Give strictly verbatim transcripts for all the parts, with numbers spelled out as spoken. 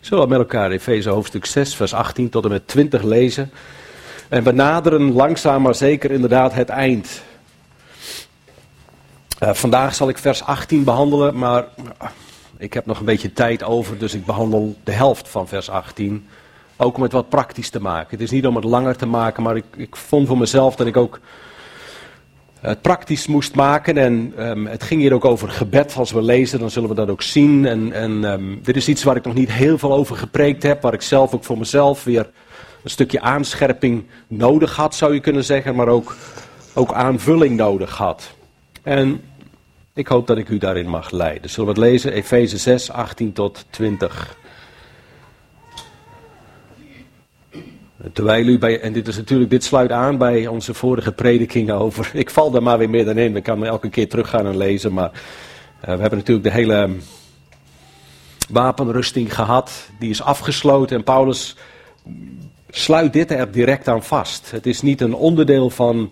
Zullen we met elkaar Efeze hoofdstuk zes, vers achttien tot en met twintig lezen. En we naderen langzaam maar zeker inderdaad het eind. Uh, vandaag zal ik vers achttien behandelen, maar uh, ik heb nog een beetje tijd over, dus ik behandel de helft van vers achttien. Ook om het wat praktisch te maken. Het is niet om het langer te maken, maar ik, ik vond voor mezelf dat ik ook het praktisch moest maken. En um, het ging hier ook over gebed. Als we lezen, dan zullen we dat ook zien. En, en um, dit is iets waar ik nog niet heel veel over gepreekt heb. Waar ik zelf ook voor mezelf weer een stukje aanscherping nodig had, zou je kunnen zeggen. Maar ook, ook aanvulling nodig had. En ik hoop dat ik u daarin mag leiden. Zullen we het lezen? Efeze zes, achttien tot twintig. Terwijl u bij, en dit is natuurlijk, dit sluit aan bij onze vorige predikingen over, ik val daar maar weer middenin, ik kan elke keer terug gaan en lezen, maar uh, we hebben natuurlijk de hele wapenrusting gehad, die is afgesloten en Paulus sluit dit er direct aan vast. Het is niet een onderdeel van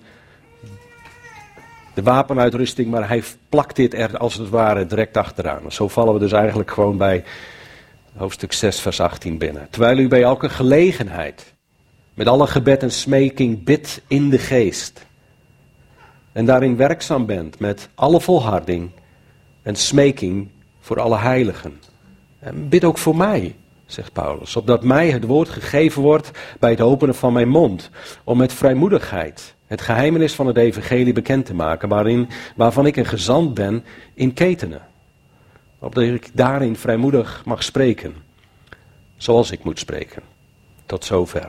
de wapenuitrusting, maar hij plakt dit er als het ware direct achteraan. Zo vallen we dus eigenlijk gewoon bij hoofdstuk zes vers achttien binnen. Terwijl u bij elke gelegenheid met alle gebed en smeking bidt in de geest. En daarin werkzaam bent met alle volharding en smeking voor alle heiligen. En bid ook voor mij, zegt Paulus, opdat mij het woord gegeven wordt bij het openen van mijn mond. Om met vrijmoedigheid het geheimenis van het evangelie bekend te maken, waarin, waarvan ik een gezant ben in ketenen. Opdat ik daarin vrijmoedig mag spreken, zoals ik moet spreken. Tot zover.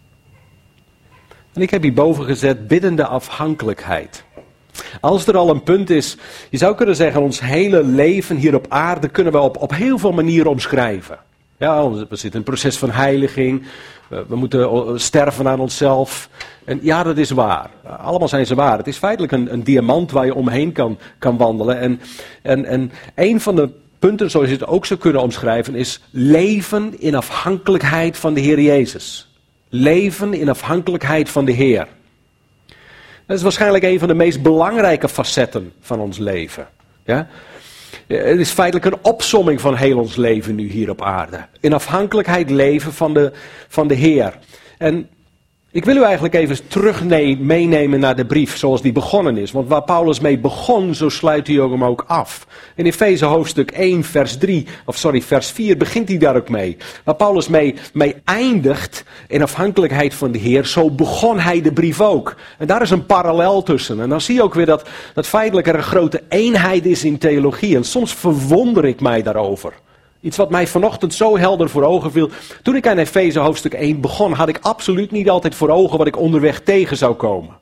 En ik heb hierboven gezet biddende afhankelijkheid. Als er al een punt is, je zou kunnen zeggen, ons hele leven hier op aarde kunnen we op, op heel veel manieren omschrijven. Ja, we zitten in een proces van heiliging, we, we moeten sterven aan onszelf. En ja, dat is waar. Allemaal zijn ze waar. Het is feitelijk een, een diamant waar je omheen kan, kan wandelen. En, en, en een van de punten, zoals je het ook zou kunnen omschrijven, is leven in afhankelijkheid van de Heer Jezus. Leven in afhankelijkheid van de Heer. Dat is waarschijnlijk een van de meest belangrijke facetten van ons leven. Ja? Het is feitelijk een opsomming van heel ons leven nu hier op aarde. In afhankelijkheid leven van de, van de Heer. En ik wil u eigenlijk even terug meenemen naar de brief zoals die begonnen is. Want waar Paulus mee begon, zo sluit hij hem ook af. In Efeze hoofdstuk één vers drie, of sorry vers vier begint hij daar ook mee. Waar Paulus mee, mee eindigt in afhankelijkheid van de Heer, zo begon hij de brief ook. En daar is een parallel tussen. En dan zie je ook weer dat, dat feitelijk er een grote eenheid is in theologie. En soms verwonder ik mij daarover. Iets wat mij vanochtend zo helder voor ogen viel. Toen ik aan Efeze hoofdstuk één begon, had ik absoluut niet altijd voor ogen wat ik onderweg tegen zou komen.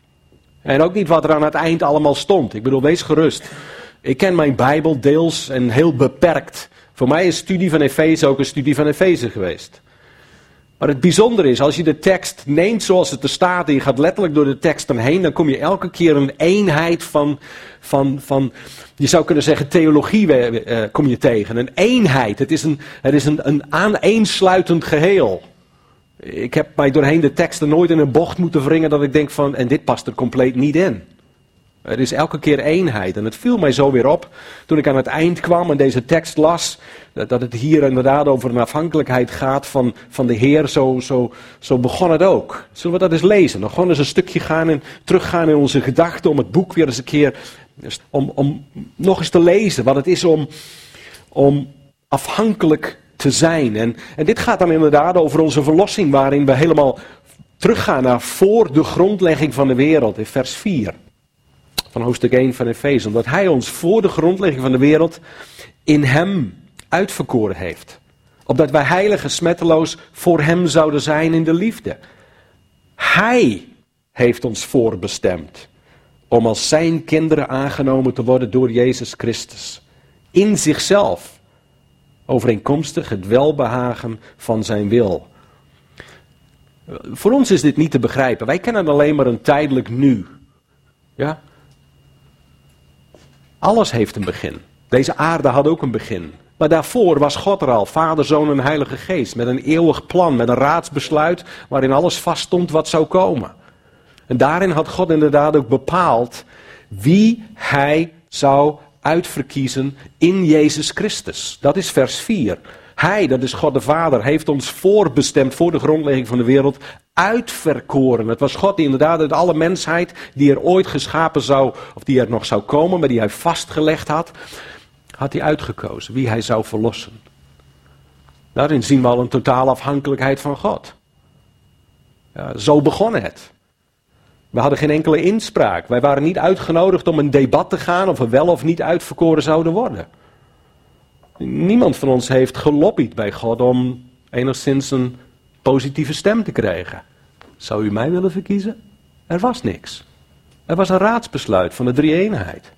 En ook niet wat er aan het eind allemaal stond. Ik bedoel, wees gerust. Ik ken mijn Bijbel deels en heel beperkt. Voor mij is studie van Efeze ook een studie van Efeze geweest. Maar het bijzondere is, als je de tekst neemt zoals het er staat en je gaat letterlijk door de tekst heen, dan kom je elke keer een eenheid van, van, van je zou kunnen zeggen, theologie uh, kom je tegen. Een eenheid, het is een, het is een, een aaneensluitend geheel. Ik heb mij doorheen de teksten nooit in een bocht moeten wringen dat ik denk van, en dit past er compleet niet in. Er is elke keer eenheid. En het viel mij zo weer op, toen ik aan het eind kwam en deze tekst las, dat het hier inderdaad over een afhankelijkheid gaat van, van de Heer. Zo, zo, zo begon het ook. Zullen we dat eens lezen? Nog gewoon eens een stukje gaan en teruggaan in onze gedachten om het boek weer eens een keer, om, om nog eens te lezen wat het is om, om afhankelijk te zijn. En, en dit gaat dan inderdaad over onze verlossing, waarin we helemaal teruggaan naar voor de grondlegging van de wereld, in vers vier. Van hoofdstuk één van Efeze. Omdat hij ons voor de grondlegging van de wereld in hem uitverkoren heeft. Opdat wij heilig en smetteloos voor hem zouden zijn in de liefde. Hij heeft ons voorbestemd. Om als zijn kinderen aangenomen te worden door Jezus Christus. In zichzelf. Overeenkomstig het welbehagen van zijn wil. Voor ons is dit niet te begrijpen. Wij kennen alleen maar een tijdelijk nu. Ja? Alles heeft een begin. Deze aarde had ook een begin. Maar daarvoor was God er al, Vader, Zoon en Heilige Geest. Met een eeuwig plan, met een raadsbesluit waarin alles vaststond wat zou komen. En daarin had God inderdaad ook bepaald wie hij zou uitverkiezen in Jezus Christus. Dat is vers vier. Hij, dat is God de Vader, heeft ons voorbestemd voor de grondlegging van de wereld, uitverkoren. Het was God die inderdaad uit alle mensheid die er ooit geschapen zou, of die er nog zou komen, maar die hij vastgelegd had, had hij uitgekozen wie hij zou verlossen. Daarin zien we al een totale afhankelijkheid van God. Ja, zo begon het. We hadden geen enkele inspraak. Wij waren niet uitgenodigd om een debat te gaan of we wel of niet uitverkoren zouden worden. Niemand van ons heeft gelobbyd bij God om enigszins een positieve stem te krijgen. Zou u mij willen verkiezen? Er was niks. Er was een raadsbesluit van de drie-eenheid.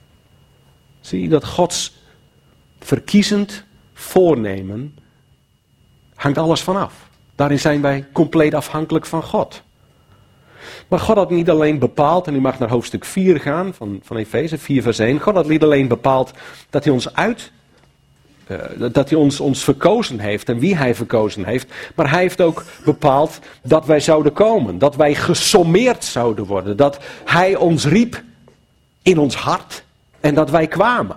Zie je dat Gods verkiezend voornemen hangt alles vanaf. Daarin zijn wij compleet afhankelijk van God. Maar God had niet alleen bepaald, en u mag naar hoofdstuk vier gaan van, van Efeze, vier vers één. God had niet alleen bepaald dat hij ons uit, uh, dat hij ons, ons verkozen heeft en wie hij verkozen heeft. Maar hij heeft ook bepaald dat wij zouden komen. Dat wij gesommeerd zouden worden. Dat hij ons riep in ons hart en dat wij kwamen.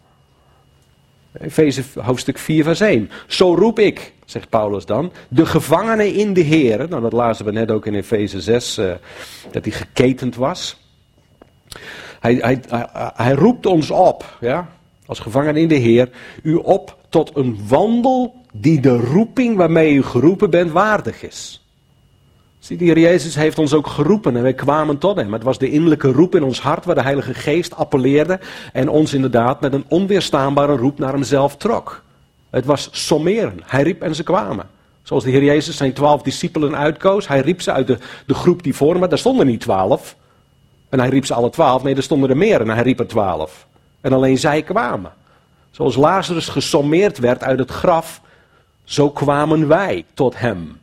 Efeze hoofdstuk vier vers één. Zo roep ik, zegt Paulus dan, de gevangenen in de Heer. Nou, dat lazen we net ook in Efeze zes, uh, dat hij geketend was. Hij, hij, hij, hij roept ons op, ja, als gevangenen in de Heer, u op tot een wandel die de roeping waarmee u geroepen bent waardig is. Zie, de Heer Jezus heeft ons ook geroepen en wij kwamen tot hem. Het was de innerlijke roep in ons hart waar de Heilige Geest appelleerde en ons inderdaad met een onweerstaanbare roep naar hemzelf trok. Het was sommeren. Hij riep en ze kwamen. Zoals de Heer Jezus zijn twaalf discipelen uitkoos. Hij riep ze uit de, de groep die voor hem, daar stonden niet twaalf. En hij riep ze alle twaalf. Nee, er stonden er meer en hij riep er twaalf. En alleen zij kwamen. Zoals Lazarus gesommeerd werd uit het graf, zo kwamen wij tot hem.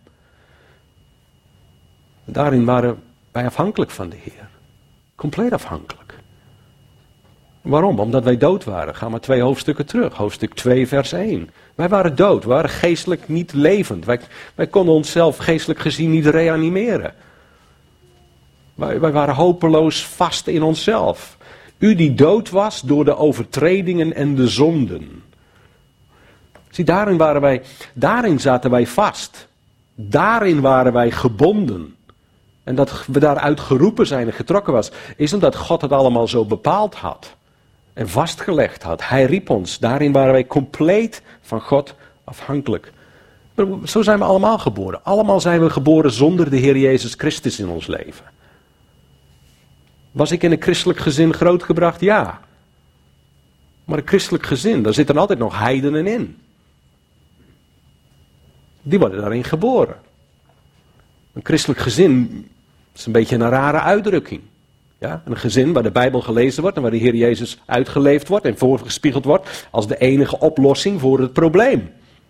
Daarin waren wij afhankelijk van de Heer. Compleet afhankelijk. Waarom? Omdat wij dood waren. Ga maar twee hoofdstukken terug. Hoofdstuk twee vers één. Wij waren dood. We waren geestelijk niet levend. Wij, wij konden onszelf geestelijk gezien niet reanimeren. Wij, wij waren hopeloos vast in onszelf. U die dood was door de overtredingen en de zonden. Zie, daarin waren wij, daarin zaten wij vast. Daarin waren wij gebonden. En dat we daaruit geroepen zijn en getrokken was, is omdat God het allemaal zo bepaald had. En vastgelegd had. Hij riep ons. Daarin waren wij compleet van God afhankelijk. Zo zijn we allemaal geboren. Allemaal zijn we geboren zonder de Heer Jezus Christus in ons leven. Was ik in een christelijk gezin grootgebracht? Ja. Maar een christelijk gezin, daar zitten altijd nog heidenen in. Die worden daarin geboren. Een christelijk gezin is een beetje een rare uitdrukking. Ja, een gezin waar de Bijbel gelezen wordt en waar de Heer Jezus uitgeleefd wordt en voorgespiegeld wordt als de enige oplossing voor het probleem.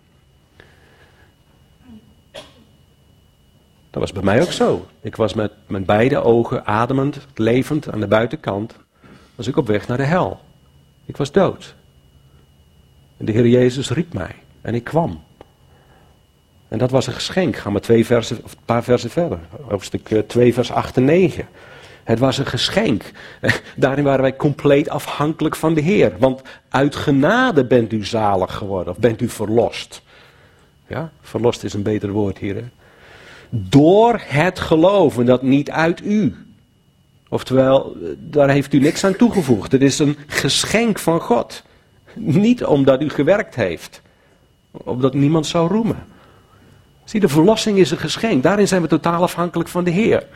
Dat was bij mij ook zo. Ik was met mijn beide ogen ademend, levend aan de buitenkant, was ik op weg naar de hel. Ik was dood. En de Heer Jezus riep mij en ik kwam. En dat was een geschenk. Ga maar twee versen, of een paar versen verder. Hoofdstuk twee vers acht en negen. Het was een geschenk. Daarin waren wij compleet afhankelijk van de Heer. Want uit genade bent u zalig geworden. Of bent u verlost. Ja, verlost is een beter woord hier. Hè? Door het geloven, dat niet uit u. Oftewel, daar heeft u niks aan toegevoegd. Het is een geschenk van God. Niet omdat u gewerkt heeft. Opdat niemand zou roemen. Zie, de verlossing is een geschenk. Daarin zijn we totaal afhankelijk van de Heer.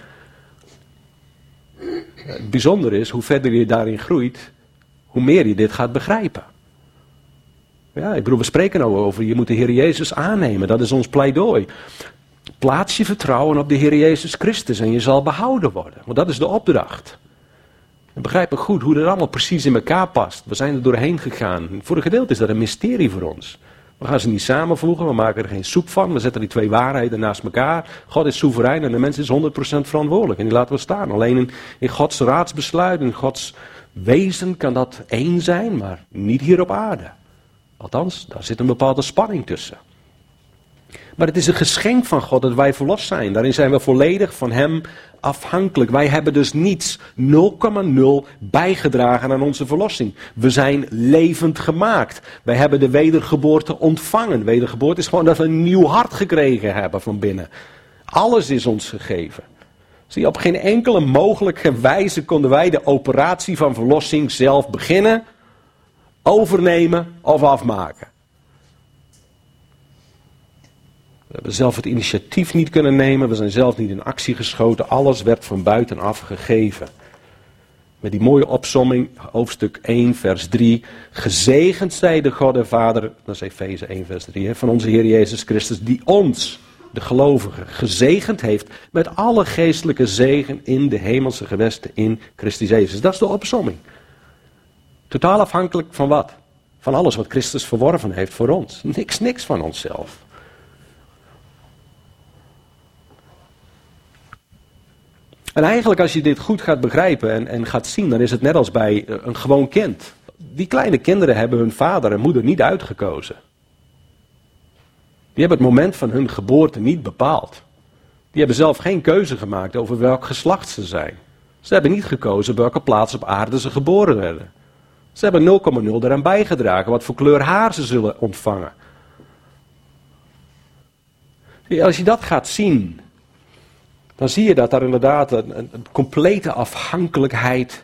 Het bijzondere is, hoe verder je daarin groeit, hoe meer je dit gaat begrijpen. Ja, ik bedoel, we spreken nou over, je moet de Heer Jezus aannemen. Dat is ons pleidooi. Plaats je vertrouwen op de Heer Jezus Christus en je zal behouden worden. Want dat is de opdracht. We begrijpen goed hoe dat allemaal precies in elkaar past. We zijn er doorheen gegaan. Voor een gedeelte is dat een mysterie voor ons. We gaan ze niet samenvoegen, we maken er geen soep van. We zetten die twee waarheden naast elkaar. God is soeverein en de mens is honderd procent verantwoordelijk. En die laten we staan. Alleen in, in Gods raadsbesluit, in Gods wezen kan dat één zijn, maar niet hier op aarde. Althans, daar zit een bepaalde spanning tussen. Maar het is een geschenk van God dat wij verlost zijn. Daarin zijn we volledig van hem afhankelijk. Wij hebben dus niets, nul komma nul, bijgedragen aan onze verlossing. We zijn levend gemaakt. Wij hebben de wedergeboorte ontvangen. Wedergeboorte is gewoon dat we een nieuw hart gekregen hebben van binnen. Alles is ons gegeven. Zie je, op geen enkele mogelijke wijze konden wij de operatie van verlossing zelf beginnen, overnemen of afmaken. We hebben zelf het initiatief niet kunnen nemen, we zijn zelf niet in actie geschoten, alles werd van buitenaf gegeven. Met die mooie opsomming, hoofdstuk één, vers drie. Gezegend zij de God en Vader, dat is Efeze één, vers drie, hè, van onze Heer Jezus Christus, die ons, de gelovigen, gezegend heeft met alle geestelijke zegen in de hemelse gewesten in Christus Jezus. Dat is de opsomming. Totaal afhankelijk van wat? Van alles wat Christus verworven heeft voor ons. Niks, niks van onszelf. En eigenlijk als je dit goed gaat begrijpen en, en gaat zien, dan is het net als bij een gewoon kind. Die kleine kinderen hebben hun vader en moeder niet uitgekozen. Die hebben het moment van hun geboorte niet bepaald. Die hebben zelf geen keuze gemaakt over welk geslacht ze zijn. Ze hebben niet gekozen op welke plaats op aarde ze geboren werden. Ze hebben nul komma nul eraan bijgedragen wat voor kleur haar ze zullen ontvangen. Als je dat gaat zien, dan zie je dat daar inderdaad een, een, een complete afhankelijkheid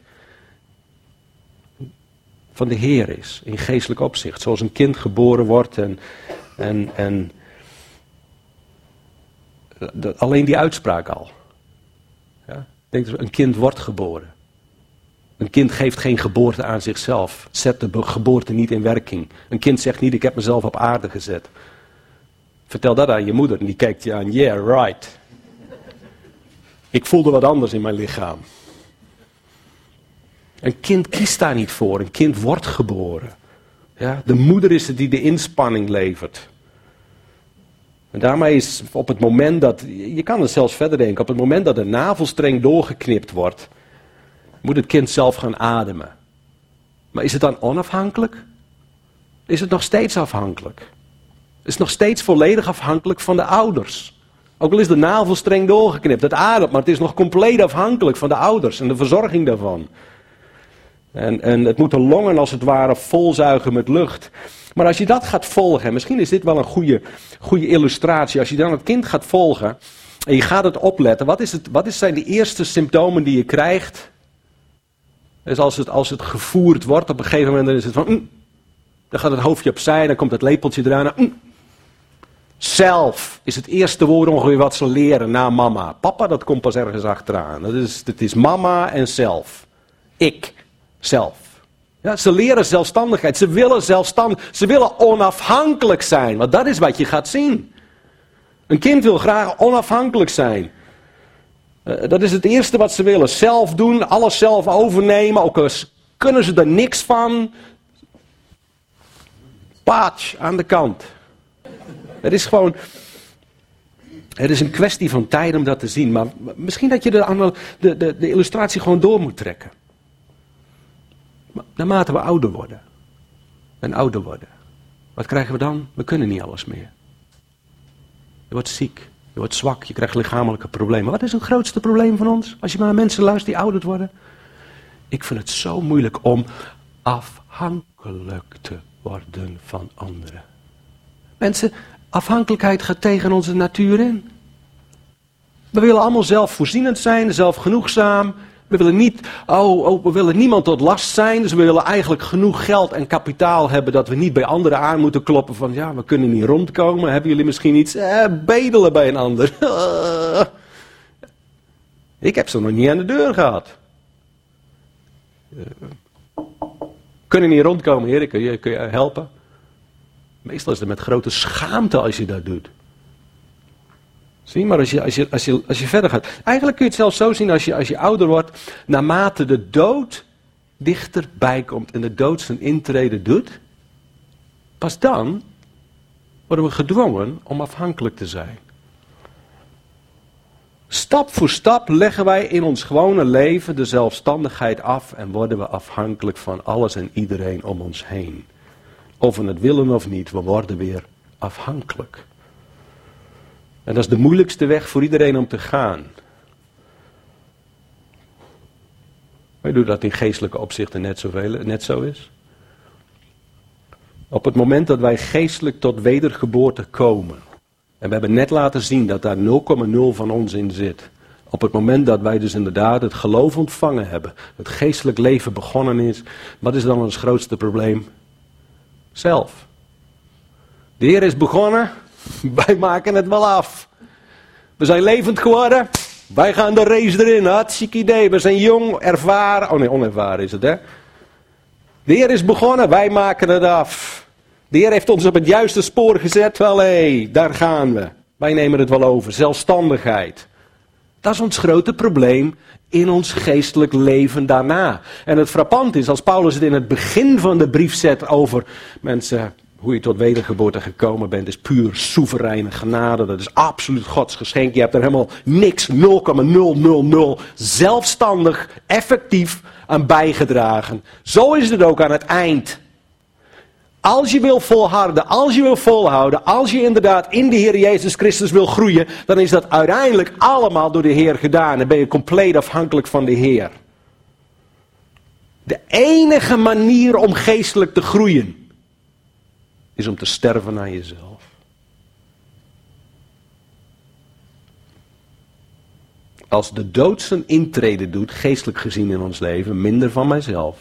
van de Heer is, in geestelijk opzicht. Zoals een kind geboren wordt en, en, en de, alleen die uitspraak al. Ja? Denk, een kind wordt geboren. Een kind geeft geen geboorte aan zichzelf. Zet de geboorte niet in werking. Een kind zegt niet, ik heb mezelf op aarde gezet. Vertel dat aan je moeder en die kijkt je aan, yeah, right. Ik voelde wat anders in mijn lichaam. Een kind kiest daar niet voor. Een kind wordt geboren. Ja, de moeder is het die de inspanning levert. En daarmee is op het moment dat, je kan er zelfs verder denken, op het moment dat de navelstreng doorgeknipt wordt, moet het kind zelf gaan ademen. Maar is het dan onafhankelijk? Is het nog steeds afhankelijk? Is het nog steeds volledig afhankelijk van de ouders? Ook al is de navelstreng doorgeknipt, het ademt, maar het is nog compleet afhankelijk van de ouders en de verzorging daarvan. En, en het moet de longen als het ware volzuigen met lucht. Maar als je dat gaat volgen, en misschien is dit wel een goede, goede illustratie, als je dan het kind gaat volgen en je gaat het opletten, wat, is het, wat zijn de eerste symptomen die je krijgt? Dus als het, als het gevoerd wordt, op een gegeven moment dan is het van, mm, dan gaat het hoofdje opzij, dan komt het lepeltje eraan. Mm. Zelf is het eerste woord ongeveer wat ze leren na mama. Papa, dat komt pas ergens achteraan. Dat is, dat is mama en zelf. Ik, zelf. Ja, ze leren zelfstandigheid. Ze willen zelfstandig. Ze willen onafhankelijk zijn. Want dat is wat je gaat zien. Een kind wil graag onafhankelijk zijn. Uh, dat is het eerste wat ze willen. Zelf doen, alles zelf overnemen. Ook al kunnen ze er niks van. Patsch, aan de kant. Het is gewoon, het is een kwestie van tijd om dat te zien. Maar misschien dat je de, de, de, de illustratie gewoon door moet trekken. Maar naarmate we ouder worden. En ouder worden. Wat krijgen we dan? We kunnen niet alles meer. Je wordt ziek. Je wordt zwak. Je krijgt lichamelijke problemen. Wat is het grootste probleem van ons? Als je maar naar mensen luistert die ouder worden. Ik vind het zo moeilijk om afhankelijk te worden van anderen. Mensen, afhankelijkheid gaat tegen onze natuur in. We willen allemaal zelfvoorzienend zijn, zelfgenoegzaam. We willen niet, oh, oh, we willen niemand tot last zijn. Dus we willen eigenlijk genoeg geld en kapitaal hebben dat we niet bij anderen aan moeten kloppen van, ja, we kunnen niet rondkomen. Hebben jullie misschien iets? Eh, bedelen bij een ander. Ik heb ze nog niet aan de deur gehad. Uh, kunnen niet rondkomen, heer, kun je, kun je helpen? Meestal is het met grote schaamte als je dat doet. Zie maar, als je, als je, als je, als je verder gaat. Eigenlijk kun je het zelfs zo zien als je, als je ouder wordt. Naarmate de dood dichterbij komt en de dood zijn intrede doet. Pas dan worden we gedwongen om afhankelijk te zijn. Stap voor stap leggen wij in ons gewone leven de zelfstandigheid af. En worden we afhankelijk van alles en iedereen om ons heen. Of we het willen of niet, we worden weer afhankelijk. En dat is de moeilijkste weg voor iedereen om te gaan. Maar je doet dat in geestelijke opzichten net, zoveel, net zo is. Op het moment dat wij geestelijk tot wedergeboorte komen. En we hebben net laten zien dat daar nul komma nul van ons in zit. Op het moment dat wij dus inderdaad het geloof ontvangen hebben. Het geestelijk leven begonnen is. Wat is dan ons grootste probleem? Zelf. De Heer is begonnen. Wij maken het wel af. We zijn levend geworden. Wij gaan de race erin. Hartstikke idee. We zijn jong, ervaren. Oh nee, onervaren is het hè. De Heer is begonnen. Wij maken het af. De Heer heeft ons op het juiste spoor gezet. Wel hé, hey, daar gaan we. Wij nemen het wel over. Zelfstandigheid. Dat is ons grote probleem in ons geestelijk leven daarna. En het frappant is, als Paulus het in het begin van de brief zet over mensen, hoe je tot wedergeboorte gekomen bent, is puur soevereine genade. Dat is absoluut Gods geschenk. Je hebt er helemaal niks, nul komma nul nul nul, zelfstandig, effectief aan bijgedragen. Zo is het ook aan het eind. Als je wil volharden, als je wil volhouden, als je inderdaad in de Heer Jezus Christus wil groeien, dan is dat uiteindelijk allemaal door de Heer gedaan. Dan ben je compleet afhankelijk van de Heer. De enige manier om geestelijk te groeien, is om te sterven aan jezelf. Als de dood zijn intrede doet, geestelijk gezien in ons leven, minder van mijzelf,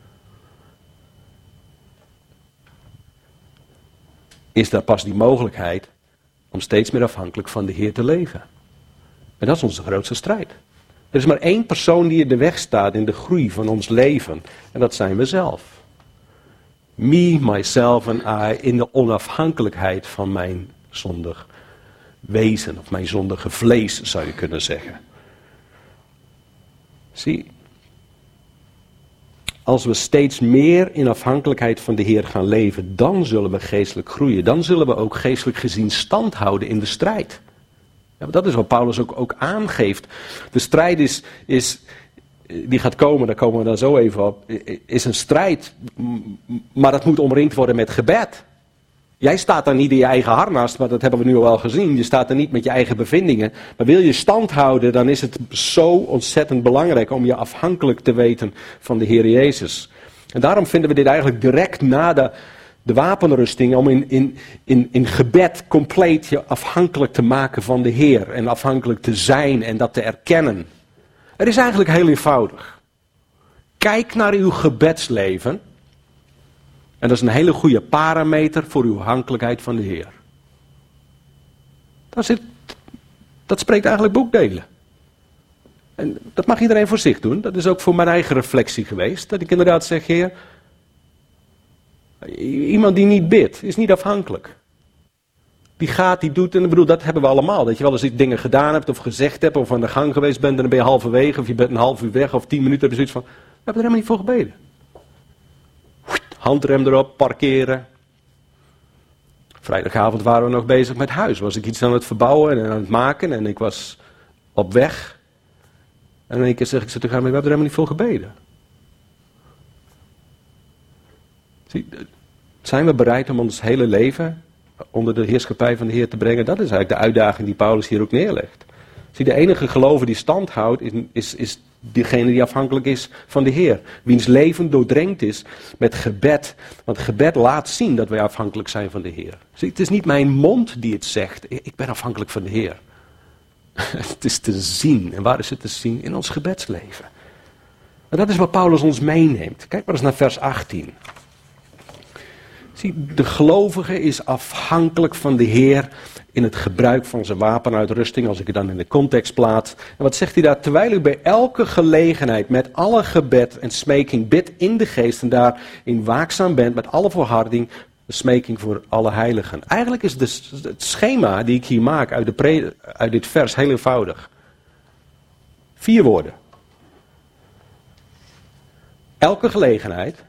is daar pas die mogelijkheid om steeds meer afhankelijk van de Heer te leven. En dat is onze grootste strijd. Er is maar één persoon die in de weg staat in de groei van ons leven. En dat zijn we zelf. Me, myself en I in de onafhankelijkheid van mijn zondig wezen. Of mijn zondige vlees zou je kunnen zeggen. Zie, als we steeds meer in afhankelijkheid van de Heer gaan leven, dan zullen we geestelijk groeien. Dan zullen we ook geestelijk gezien stand houden in de strijd. Ja, dat is wat Paulus ook, ook aangeeft. De strijd is, is, die gaat komen, daar komen we dan zo even op, is een strijd, maar dat moet omringd worden met gebed. Jij staat daar niet in je eigen harnas, maar dat hebben we nu al wel gezien. Je staat er niet met je eigen bevindingen. Maar wil je stand houden, dan is het zo ontzettend belangrijk om je afhankelijk te weten van de Heer Jezus. En daarom vinden we dit eigenlijk direct na de, de wapenrusting, om in, in, in, in gebed compleet je afhankelijk te maken van de Heer. En afhankelijk te zijn en dat te erkennen. Het is eigenlijk heel eenvoudig. Kijk naar uw gebedsleven. En dat is een hele goede parameter voor uw afhankelijkheid van de Heer. Dat, zit, dat spreekt eigenlijk boekdelen. En dat mag iedereen voor zich doen. Dat is ook voor mijn eigen reflectie geweest. Dat ik inderdaad zeg, Heer, iemand die niet bidt, is niet afhankelijk. Die gaat, die doet, en ik bedoel, dat hebben we allemaal. Dat je wel eens dingen gedaan hebt of gezegd hebt, of aan de gang geweest bent en dan ben je halverwege, of je bent een half uur weg, of tien minuten, heb je zoiets van, we hebben er helemaal niet voor gebeden. Handrem erop, parkeren. Vrijdagavond waren we nog bezig met huis. Was ik iets aan het verbouwen en aan het maken en ik was op weg. En in één keer zeg ik ze tegen hem, we hebben er helemaal niet voor gebeden. Zie, zijn we bereid om ons hele leven onder de heerschappij van de Heer te brengen? Dat is eigenlijk de uitdaging die Paulus hier ook neerlegt. Zie, de enige gelover die stand houdt, is, is, is diegene die afhankelijk is van de Heer. Wiens leven doordrenkt is met gebed. Want gebed laat zien dat wij afhankelijk zijn van de Heer. Zie, het is niet mijn mond die het zegt. Ik ben afhankelijk van de Heer. Het is te zien. En waar is het te zien? In ons gebedsleven. En dat is wat Paulus ons meeneemt. Kijk maar eens naar vers achttien. Zie, de gelovige is afhankelijk van de Heer in het gebruik van zijn wapenuitrusting, als ik het dan in de context plaats. En wat zegt hij daar? Terwijl u bij elke gelegenheid met alle gebed en smeking bidt in de geest en daarin waakzaam bent met alle volharding, de smeking voor alle heiligen. Eigenlijk is de, het schema die ik hier maak uit, de pre, uit dit vers heel eenvoudig. Vier woorden. Elke gelegenheid,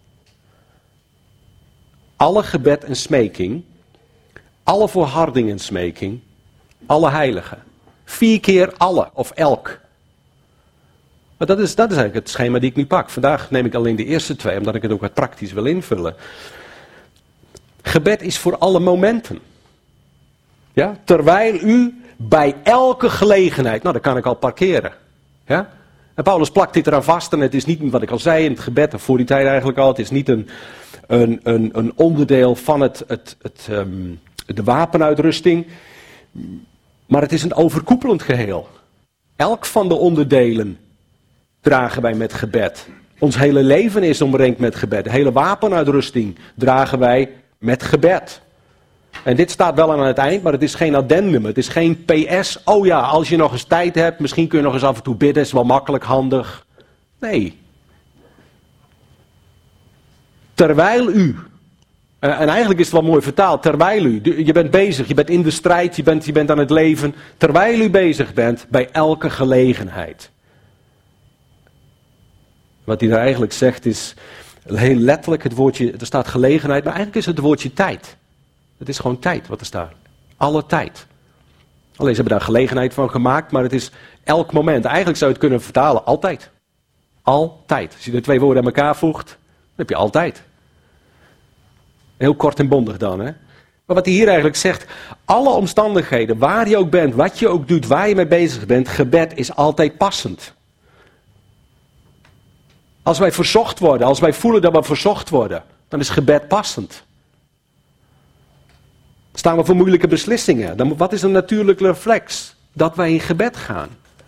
alle gebed en smeking, alle volharding en smeking, alle heiligen. Vier keer alle of elk. Maar dat is, dat is eigenlijk het schema die ik nu pak. Vandaag neem ik alleen de eerste twee, omdat ik het ook wat praktisch wil invullen. Gebed is voor alle momenten. Ja? Terwijl u bij elke gelegenheid, nou dan kan ik al parkeren. Ja? En Paulus plakt dit eraan vast en het is niet wat ik al zei in het gebed, of voor die tijd eigenlijk al, het is niet een, een, een, een onderdeel van het, het, het, um, de wapenuitrusting, maar het is een overkoepelend geheel. Elk van de onderdelen dragen wij met gebed. Ons hele leven is omringd met gebed. De hele wapenuitrusting dragen wij met gebed. En dit staat wel aan het eind, maar het is geen addendum. Het is geen P S. Oh ja, als je nog eens tijd hebt, misschien kun je nog eens af en toe bidden. Is wel makkelijk, handig. Nee. Terwijl u. En eigenlijk is het wel mooi vertaald. Terwijl u. Je bent bezig, je bent in de strijd, je bent, je bent aan het leven. Terwijl u bezig bent bij elke gelegenheid. Wat hij daar eigenlijk zegt is heel letterlijk het woordje, er staat gelegenheid, maar eigenlijk is het het woordje tijd. Het is gewoon tijd wat er staat. Alle tijd. Alleen ze hebben daar gelegenheid van gemaakt, maar het is elk moment. Eigenlijk zou je het kunnen vertalen, altijd. Altijd. Als je de twee woorden aan elkaar voegt, dan heb je altijd. Heel kort en bondig dan, hè. Maar wat hij hier eigenlijk zegt, alle omstandigheden, waar je ook bent, wat je ook doet, waar je mee bezig bent, gebed is altijd passend. Als wij verzocht worden, als wij voelen dat we verzocht worden, dan is gebed passend. Staan we voor moeilijke beslissingen, dan wat is een natuurlijke reflex? Dat wij in gebed gaan.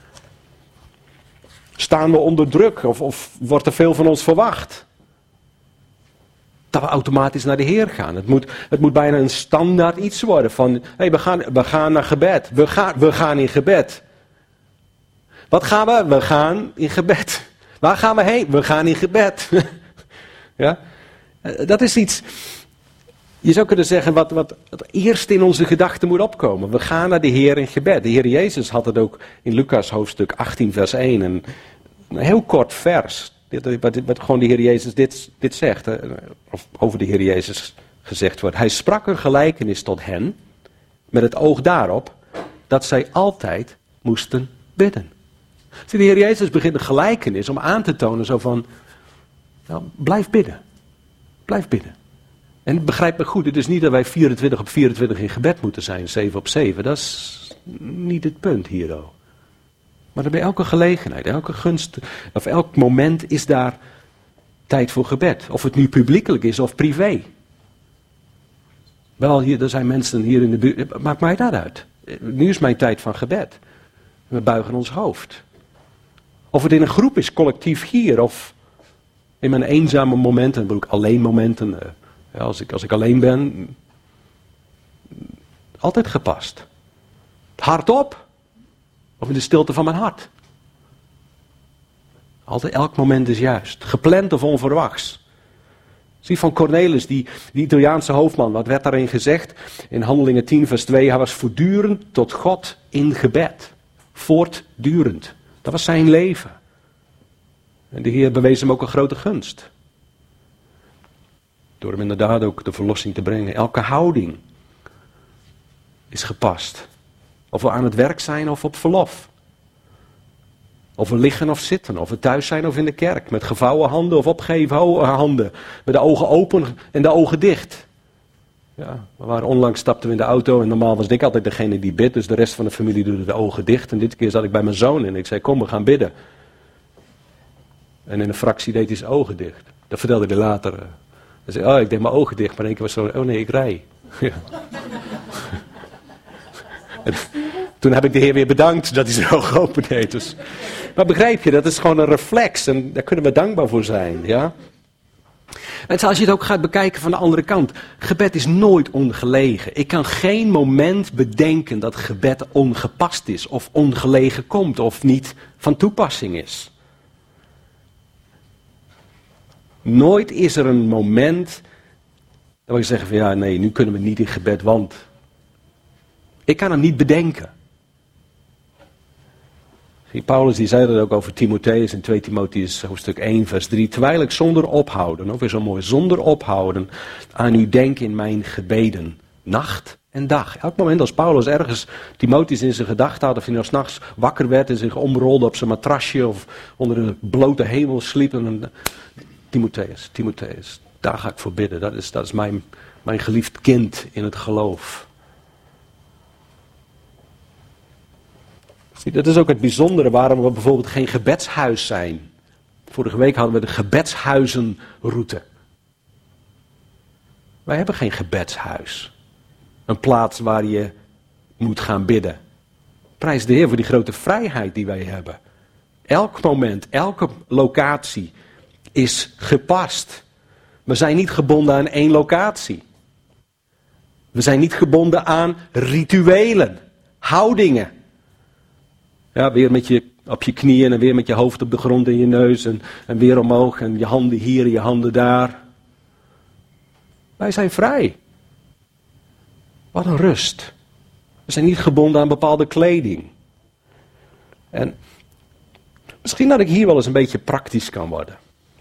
Staan we onder druk of, of wordt er veel van ons verwacht? Dat we automatisch naar de Heer gaan. Het moet, het moet bijna een standaard iets worden van, hé, hey, we, gaan, we gaan naar gebed. We gaan, we gaan in gebed. Wat gaan we? We gaan in gebed. Waar gaan we heen? We gaan in gebed. Ja? Dat is iets, je zou kunnen zeggen, wat, wat het eerst in onze gedachten moet opkomen. We gaan naar de Heer in gebed. De Heer Jezus had het ook in Lucas hoofdstuk achttien vers één. Een, een heel kort vers. Wat, wat gewoon de Heer Jezus dit, dit zegt. Of over de Heer Jezus gezegd wordt. Hij sprak een gelijkenis tot hen. Met het oog daarop dat zij altijd moesten bidden. Zie, de Heer Jezus begint een gelijkenis om aan te tonen zo van, nou, blijf bidden. Blijf bidden. En begrijp me goed, het is niet dat wij vierentwintig op vierentwintig in gebed moeten zijn, zeven op zeven. Dat is niet het punt hier ook. Maar dan bij elke gelegenheid, elke gunst, of elk moment is daar tijd voor gebed. Of het nu publiekelijk is of privé. Wel, hier, er zijn mensen hier in de buurt, maakt mij dat uit. Nu is mijn tijd van gebed. We buigen ons hoofd. Of het in een groep is, collectief hier, of in mijn eenzame momenten, dan bedoel ik alleen momenten, ja, als, ik, als ik alleen ben, altijd gepast. Hardop, of in de stilte van mijn hart. Altijd, elk moment is juist, gepland of onverwachts. Zie van Cornelis, die, die Italiaanse hoofdman, wat werd daarin gezegd? In Handelingen tien vers twee, hij was voortdurend tot God in gebed. Voortdurend. Dat was zijn leven. En de Heer bewees hem ook een grote gunst. Door hem inderdaad ook de verlossing te brengen. Elke houding is gepast. Of we aan het werk zijn of op verlof. Of we liggen of zitten. Of we thuis zijn of in de kerk. Met gevouwen handen of opgeheven handen. Met de ogen open en de ogen dicht. Ja, we waren onlangs stapten we in de auto en normaal was ik altijd degene die bidt. Dus de rest van de familie doet de ogen dicht. En dit keer zat ik bij mijn zoon en ik zei, kom, we gaan bidden. En in een fractie deed hij zijn ogen dicht. Dat vertelde hij later. Hij zei, oh, ik deed mijn ogen dicht. Maar in één keer was zo, oh nee, ik rij. Ja. En toen heb ik de Heer weer bedankt dat hij zijn ogen open deed. Dus. Maar begrijp je, dat is gewoon een reflex. En daar kunnen we dankbaar voor zijn, ja. En als je het ook gaat bekijken van de andere kant. Gebed is nooit ongelegen. Ik kan geen moment bedenken dat gebed ongepast is. Of ongelegen komt. Of niet van toepassing is. Nooit is er een moment dat we zeggen van ja, nee, nu kunnen we niet in gebed, want ik kan hem niet bedenken. Paulus die zei dat ook over Timotheus in twee Timotheus hoofdstuk één vers drie. Terwijl ik zonder ophouden, ook weer zo mooi, zonder ophouden aan u denk in mijn gebeden. Nacht en dag. Elk moment als Paulus ergens Timotheus in zijn gedachten had, of hij nou 's nachts wakker werd en zich omrolde op zijn matrasje of onder de blote hemel sliep. En dan, Timotheus, Timotheus, daar ga ik voor bidden. Dat is, dat is mijn, mijn geliefd kind in het geloof. Dat is ook het bijzondere waarom we bijvoorbeeld geen gebedshuis zijn. Vorige week hadden we de gebedshuizenroute. Wij hebben geen gebedshuis. Een plaats waar je moet gaan bidden. Prijs de Heer voor die grote vrijheid die wij hebben. Elk moment, elke locatie is gepast. We zijn niet gebonden aan één locatie. We zijn niet gebonden aan rituelen, houdingen. Ja, weer met je op je knieën en weer met je hoofd op de grond en je neus en, en weer omhoog en je handen hier en je handen daar. Wij zijn vrij. Wat een rust. We zijn niet gebonden aan bepaalde kleding. En misschien dat ik hier wel eens een beetje praktisch kan worden.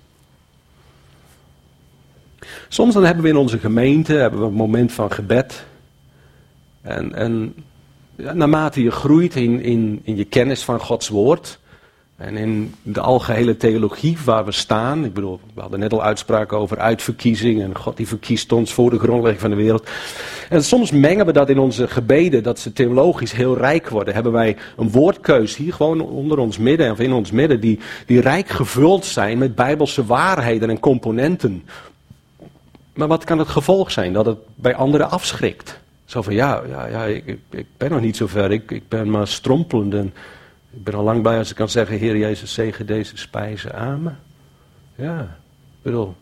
Soms dan hebben we in onze gemeente hebben we een moment van gebed. En, en ja, naarmate je groeit in, in, in je kennis van Gods woord. En in de algehele theologie waar we staan. Ik bedoel, we hadden net al uitspraken over uitverkiezing. En God die verkiest ons voor de grondlegging van de wereld. En soms mengen we dat in onze gebeden. Dat ze theologisch heel rijk worden. Hebben wij een woordkeus hier gewoon onder ons midden. Of in ons midden. Die, die rijk gevuld zijn met bijbelse waarheden en componenten. Maar wat kan het gevolg zijn? Dat het bij anderen afschrikt. Zo van ja, ja, ja ik, ik, ik ben nog niet zo ver. Ik, ik ben maar strompelend. En ik ben al lang bij als ik kan zeggen, Heer Jezus, zegen deze spijzen aan me. Ja, ik bedoel.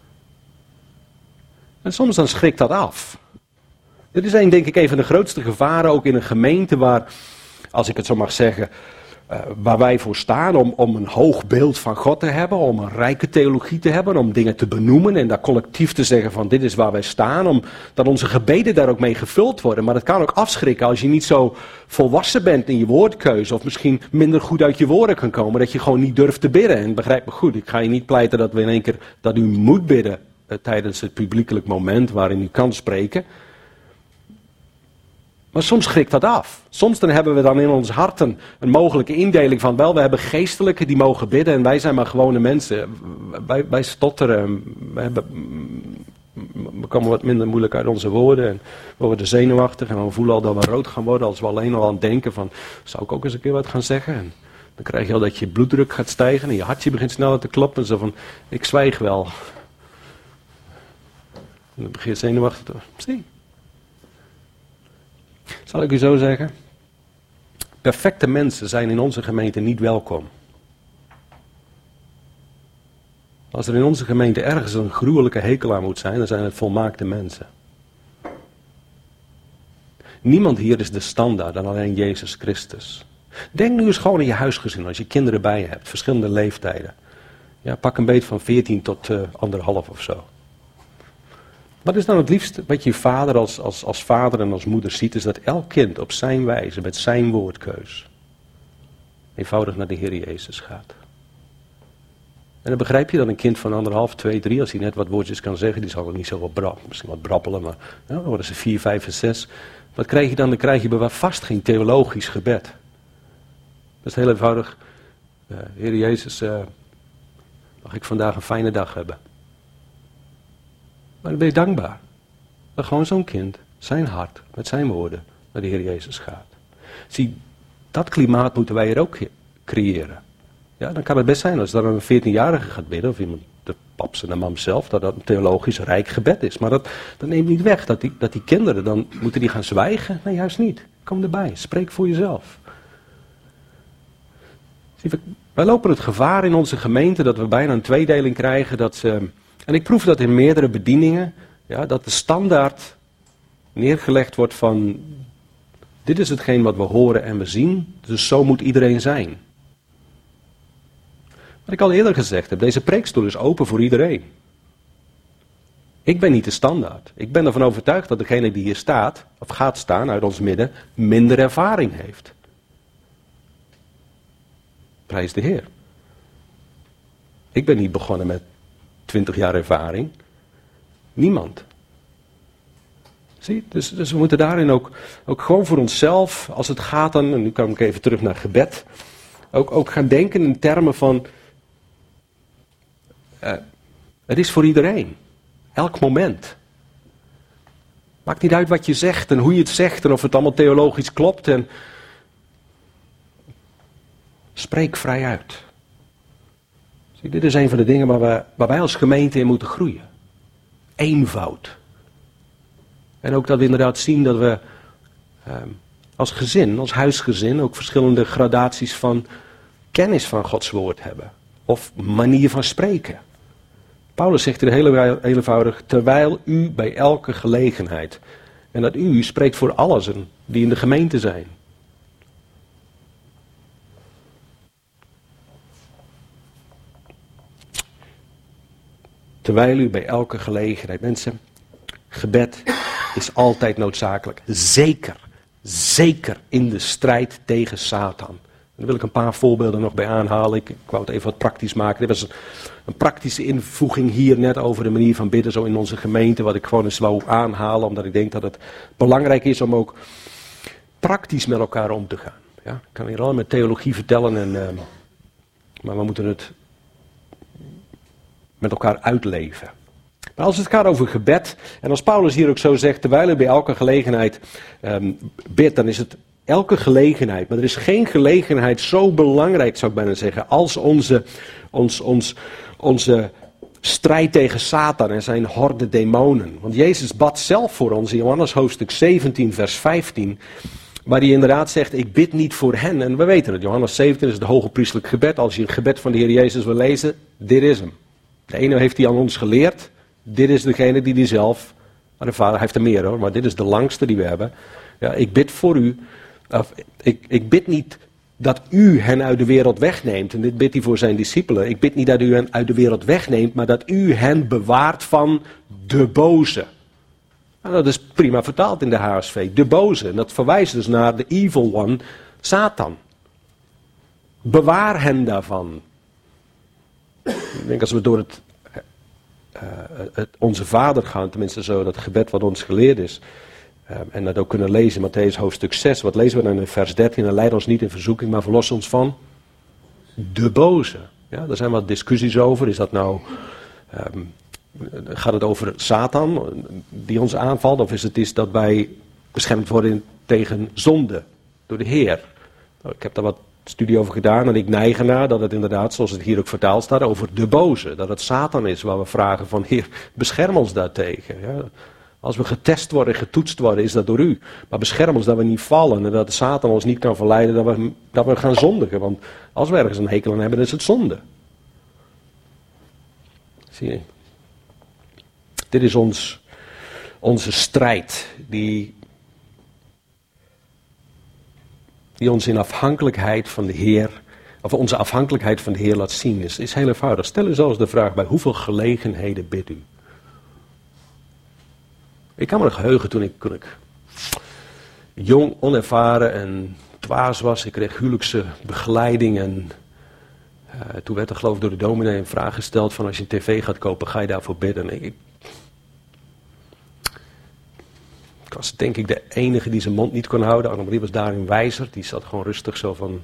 En soms dan schrikt dat af. Dit is een, denk ik, een van de grootste gevaren ook in een gemeente waar, als ik het zo mag zeggen, uh, waar wij voor staan om, om een hoog beeld van God te hebben, om een rijke theologie te hebben, om dingen te benoemen en daar collectief te zeggen van dit is waar wij staan, omdat onze gebeden daar ook mee gevuld worden. Maar het kan ook afschrikken als je niet zo volwassen bent in je woordkeuze of misschien minder goed uit je woorden kan komen, dat je gewoon niet durft te bidden. En begrijp me goed, ik ga je niet pleiten dat we in één keer, dat u moet bidden uh, tijdens het publiekelijk moment waarin u kan spreken. Maar soms schrikt dat af. Soms dan hebben we dan in ons harten een mogelijke indeling van wel, we hebben geestelijken die mogen bidden en wij zijn maar gewone mensen. Wij, wij stotteren, we, hebben, we komen wat minder moeilijk uit onze woorden en we worden zenuwachtig en we voelen al dat we rood gaan worden als we alleen al aan het denken van, zou ik ook eens een keer wat gaan zeggen? En dan krijg je al dat je bloeddruk gaat stijgen en je hartje begint sneller te kloppen en zo van, ik zwijg wel. En dan begin je zenuwachtig te worden. Zie. Zal ik u zo zeggen? Perfecte mensen zijn in onze gemeente niet welkom. Als er in onze gemeente ergens een gruwelijke hekel aan moet zijn, dan zijn het volmaakte mensen. Niemand hier is de standaard dan alleen Jezus Christus. Denk nu eens gewoon in je huisgezin, als je kinderen bij je hebt, verschillende leeftijden. Ja, pak een beet van veertien tot uh, anderhalf of zo. Wat is nou het liefste wat je vader als, als, als vader en als moeder ziet, is dat elk kind op zijn wijze, met zijn woordkeus, eenvoudig naar de Heer Jezus gaat. En dan begrijp je dat een kind van anderhalf, twee, drie, als hij net wat woordjes kan zeggen, die zal ook niet zo wat brappelen, misschien wat brappelen, maar ja, dan worden ze vier, vijf en zes. Wat krijg je dan? Dan krijg je bij vast geen theologisch gebed. Dat is heel eenvoudig. Uh, Heer Jezus, uh, mag ik vandaag een fijne dag hebben? Maar dan ben je dankbaar. Dat gewoon zo'n kind, zijn hart, met zijn woorden, naar de Heer Jezus gaat. Zie, dat klimaat moeten wij er ook creëren. Ja, dan kan het best zijn als er een veertienjarige gaat bidden, of iemand, de paps en de mam zelf, dat dat een theologisch rijk gebed is. Maar dat, dat neemt niet weg dat die, dat die kinderen, dan moeten die gaan zwijgen? Nee, juist niet. Kom erbij, spreek voor jezelf. Zie, wij lopen het gevaar in onze gemeente dat we bijna een tweedeling krijgen, dat ze... En ik proef dat in meerdere bedieningen, ja, dat de standaard neergelegd wordt van, dit is hetgeen wat we horen en we zien, dus zo moet iedereen zijn. Wat ik al eerder gezegd heb, deze preekstoel is open voor iedereen. Ik ben niet de standaard. Ik ben ervan overtuigd dat degene die hier staat, of gaat staan uit ons midden, minder ervaring heeft. Prijs de Heer. Ik ben niet begonnen met twintig jaar ervaring. Niemand. Zie, dus, dus we moeten daarin ook, ook gewoon voor onszelf, als het gaat dan, en nu kom ik even terug naar gebed, ook, ook gaan denken in termen van, uh, het is voor iedereen. Elk moment. Maakt niet uit wat je zegt en hoe je het zegt en of het allemaal theologisch klopt. En Spreek vrij uit. Zie, dit is een van de dingen waar, we, waar wij als gemeente in moeten groeien. Eenvoud. En ook dat we inderdaad zien dat we uh, als gezin, als huisgezin, ook verschillende gradaties van kennis van Gods woord hebben. Of manier van spreken. Paulus zegt hier heel, heel eenvoudig, terwijl u bij elke gelegenheid. En dat u spreekt voor allen die in de gemeente zijn. Terwijl u bij elke gelegenheid. Mensen, gebed is altijd noodzakelijk. Zeker, zeker in de strijd tegen Satan. Daar wil ik een paar voorbeelden nog bij aanhalen. Ik, ik wou het even wat praktisch maken. Dit was een, een praktische invoeging hier net over de manier van bidden zo in onze gemeente. Wat ik gewoon eens wou aanhalen. Omdat ik denk dat het belangrijk is om ook praktisch met elkaar om te gaan. Ja, ik kan hier al met theologie vertellen. En, uh, maar we moeten het met elkaar uitleven. Maar als het gaat over gebed. En als Paulus hier ook zo zegt. Terwijl u bij elke gelegenheid um, bidt. Dan is het elke gelegenheid, maar er is geen gelegenheid zo belangrijk, zou ik bijna zeggen, als onze, ons, ons, onze strijd tegen Satan en zijn horde demonen. Want Jezus bad zelf voor ons in Johannes hoofdstuk zeventien, vers vijftien, waar hij inderdaad zegt, ik bid niet voor hen. En we weten het, Johannes zeventien is het hoge priestelijk gebed. Als je het gebed van de Heer Jezus wil lezen, dit is hem. De ene heeft hij aan ons geleerd, dit is degene die hij zelf, maar de Vader, hij heeft er meer hoor, maar dit is de langste die we hebben. Ja, ik bid voor u. Of, ik, ik bid niet dat u hen uit de wereld wegneemt. En dit bidt hij voor zijn discipelen. Ik bid niet dat u hen uit de wereld wegneemt, maar dat u hen bewaart van de boze. Nou, dat is prima vertaald in de H S V. De boze. En dat verwijst dus naar de evil one, Satan. Bewaar hen daarvan. Ik denk als we door het, uh, het Onze Vader gaan, tenminste zo dat gebed wat ons geleerd is. Uh, en dat ook kunnen lezen in Mattheüs hoofdstuk zes. Wat lezen we dan in vers dertien? En leid ons niet in verzoeking, maar verlos ons van de boze. Ja, daar zijn wat discussies over. Is dat nou, um, gaat het over Satan die ons aanvalt? Of is het is dat wij beschermd worden tegen zonde door de Heer? Nou, ik heb daar wat studie over gedaan en ik neig ernaar dat het inderdaad, zoals het hier ook vertaald staat, over de boze. Dat het Satan is waar we vragen van Heer, bescherm ons daartegen. Ja. Als we getest worden, getoetst worden, is dat door u. Maar bescherm ons dat we niet vallen en dat de Satan ons niet kan verleiden dat we, dat we gaan zondigen. Want als we ergens een hekel aan hebben, dan is het zonde. Zie je? Dit is ons, onze strijd die, die ons in afhankelijkheid van de Heer, of onze afhankelijkheid van de Heer laat zien. Is, is heel eenvoudig. Stel u zelfs de vraag, bij hoeveel gelegenheden bidt u? Ik kan me nog heugen toen ik, toen ik jong, onervaren en dwaas was. Ik kreeg huwelijkse begeleiding en uh, toen werd er geloof ik door de dominee een vraag gesteld van als je een tv gaat kopen, ga je daarvoor bidden? Ik, ik was denk ik de enige die zijn mond niet kon houden. Annemarie was daarin wijzer, die zat gewoon rustig zo van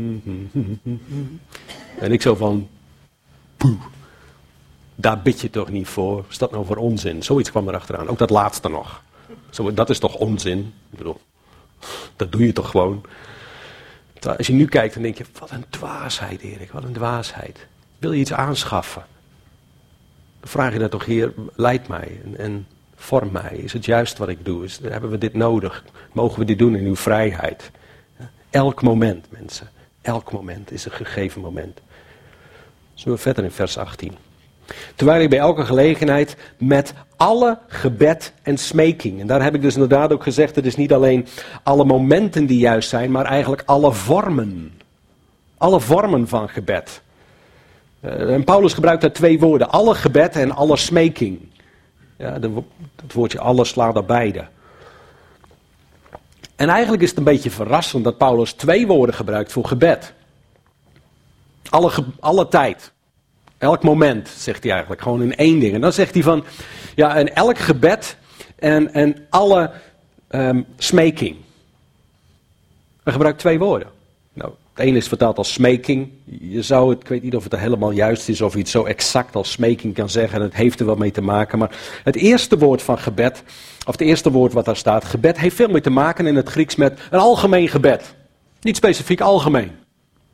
en ik zo van poeh. Daar bid je toch niet voor? Wat is dat nou voor onzin? Zoiets kwam erachteraan. Ook dat laatste nog. Zo, dat is toch onzin? Ik bedoel, dat doe je toch gewoon? Als je nu kijkt, dan denk je, wat een dwaasheid, Erik. Wat een dwaasheid. Wil je iets aanschaffen? Dan vraag je dat toch, Heer, leid mij en, en vorm mij. Is het juist wat ik doe? Is, hebben we dit nodig? Mogen we dit doen in uw vrijheid? Elk moment, mensen. Elk moment is een gegeven moment. Zullen we verder in vers achttien. Terwijl ik bij elke gelegenheid met alle gebed en smeking. En daar heb ik dus inderdaad ook gezegd, het is niet alleen alle momenten die juist zijn, maar eigenlijk alle vormen. Alle vormen van gebed. Uh, en Paulus gebruikt daar twee woorden, alle gebed en alle smeking. Ja, de, het woordje alle slaat daar beide. En eigenlijk is het een beetje verrassend dat Paulus twee woorden gebruikt voor gebed. Alle, ge, alle tijd. Elk moment, zegt hij eigenlijk, gewoon in één ding. En dan zegt hij van, ja, en elk gebed en, en alle um, smeking. Hij gebruikt twee woorden. Nou, het ene is vertaald als smeking. Je zou het, ik weet niet of het helemaal juist is, of je het zo exact als smeking kan zeggen. En het heeft er wel mee te maken. Maar het eerste woord van gebed, of het eerste woord wat daar staat, gebed, heeft veel meer te maken in het Grieks met een algemeen gebed. Niet specifiek, algemeen.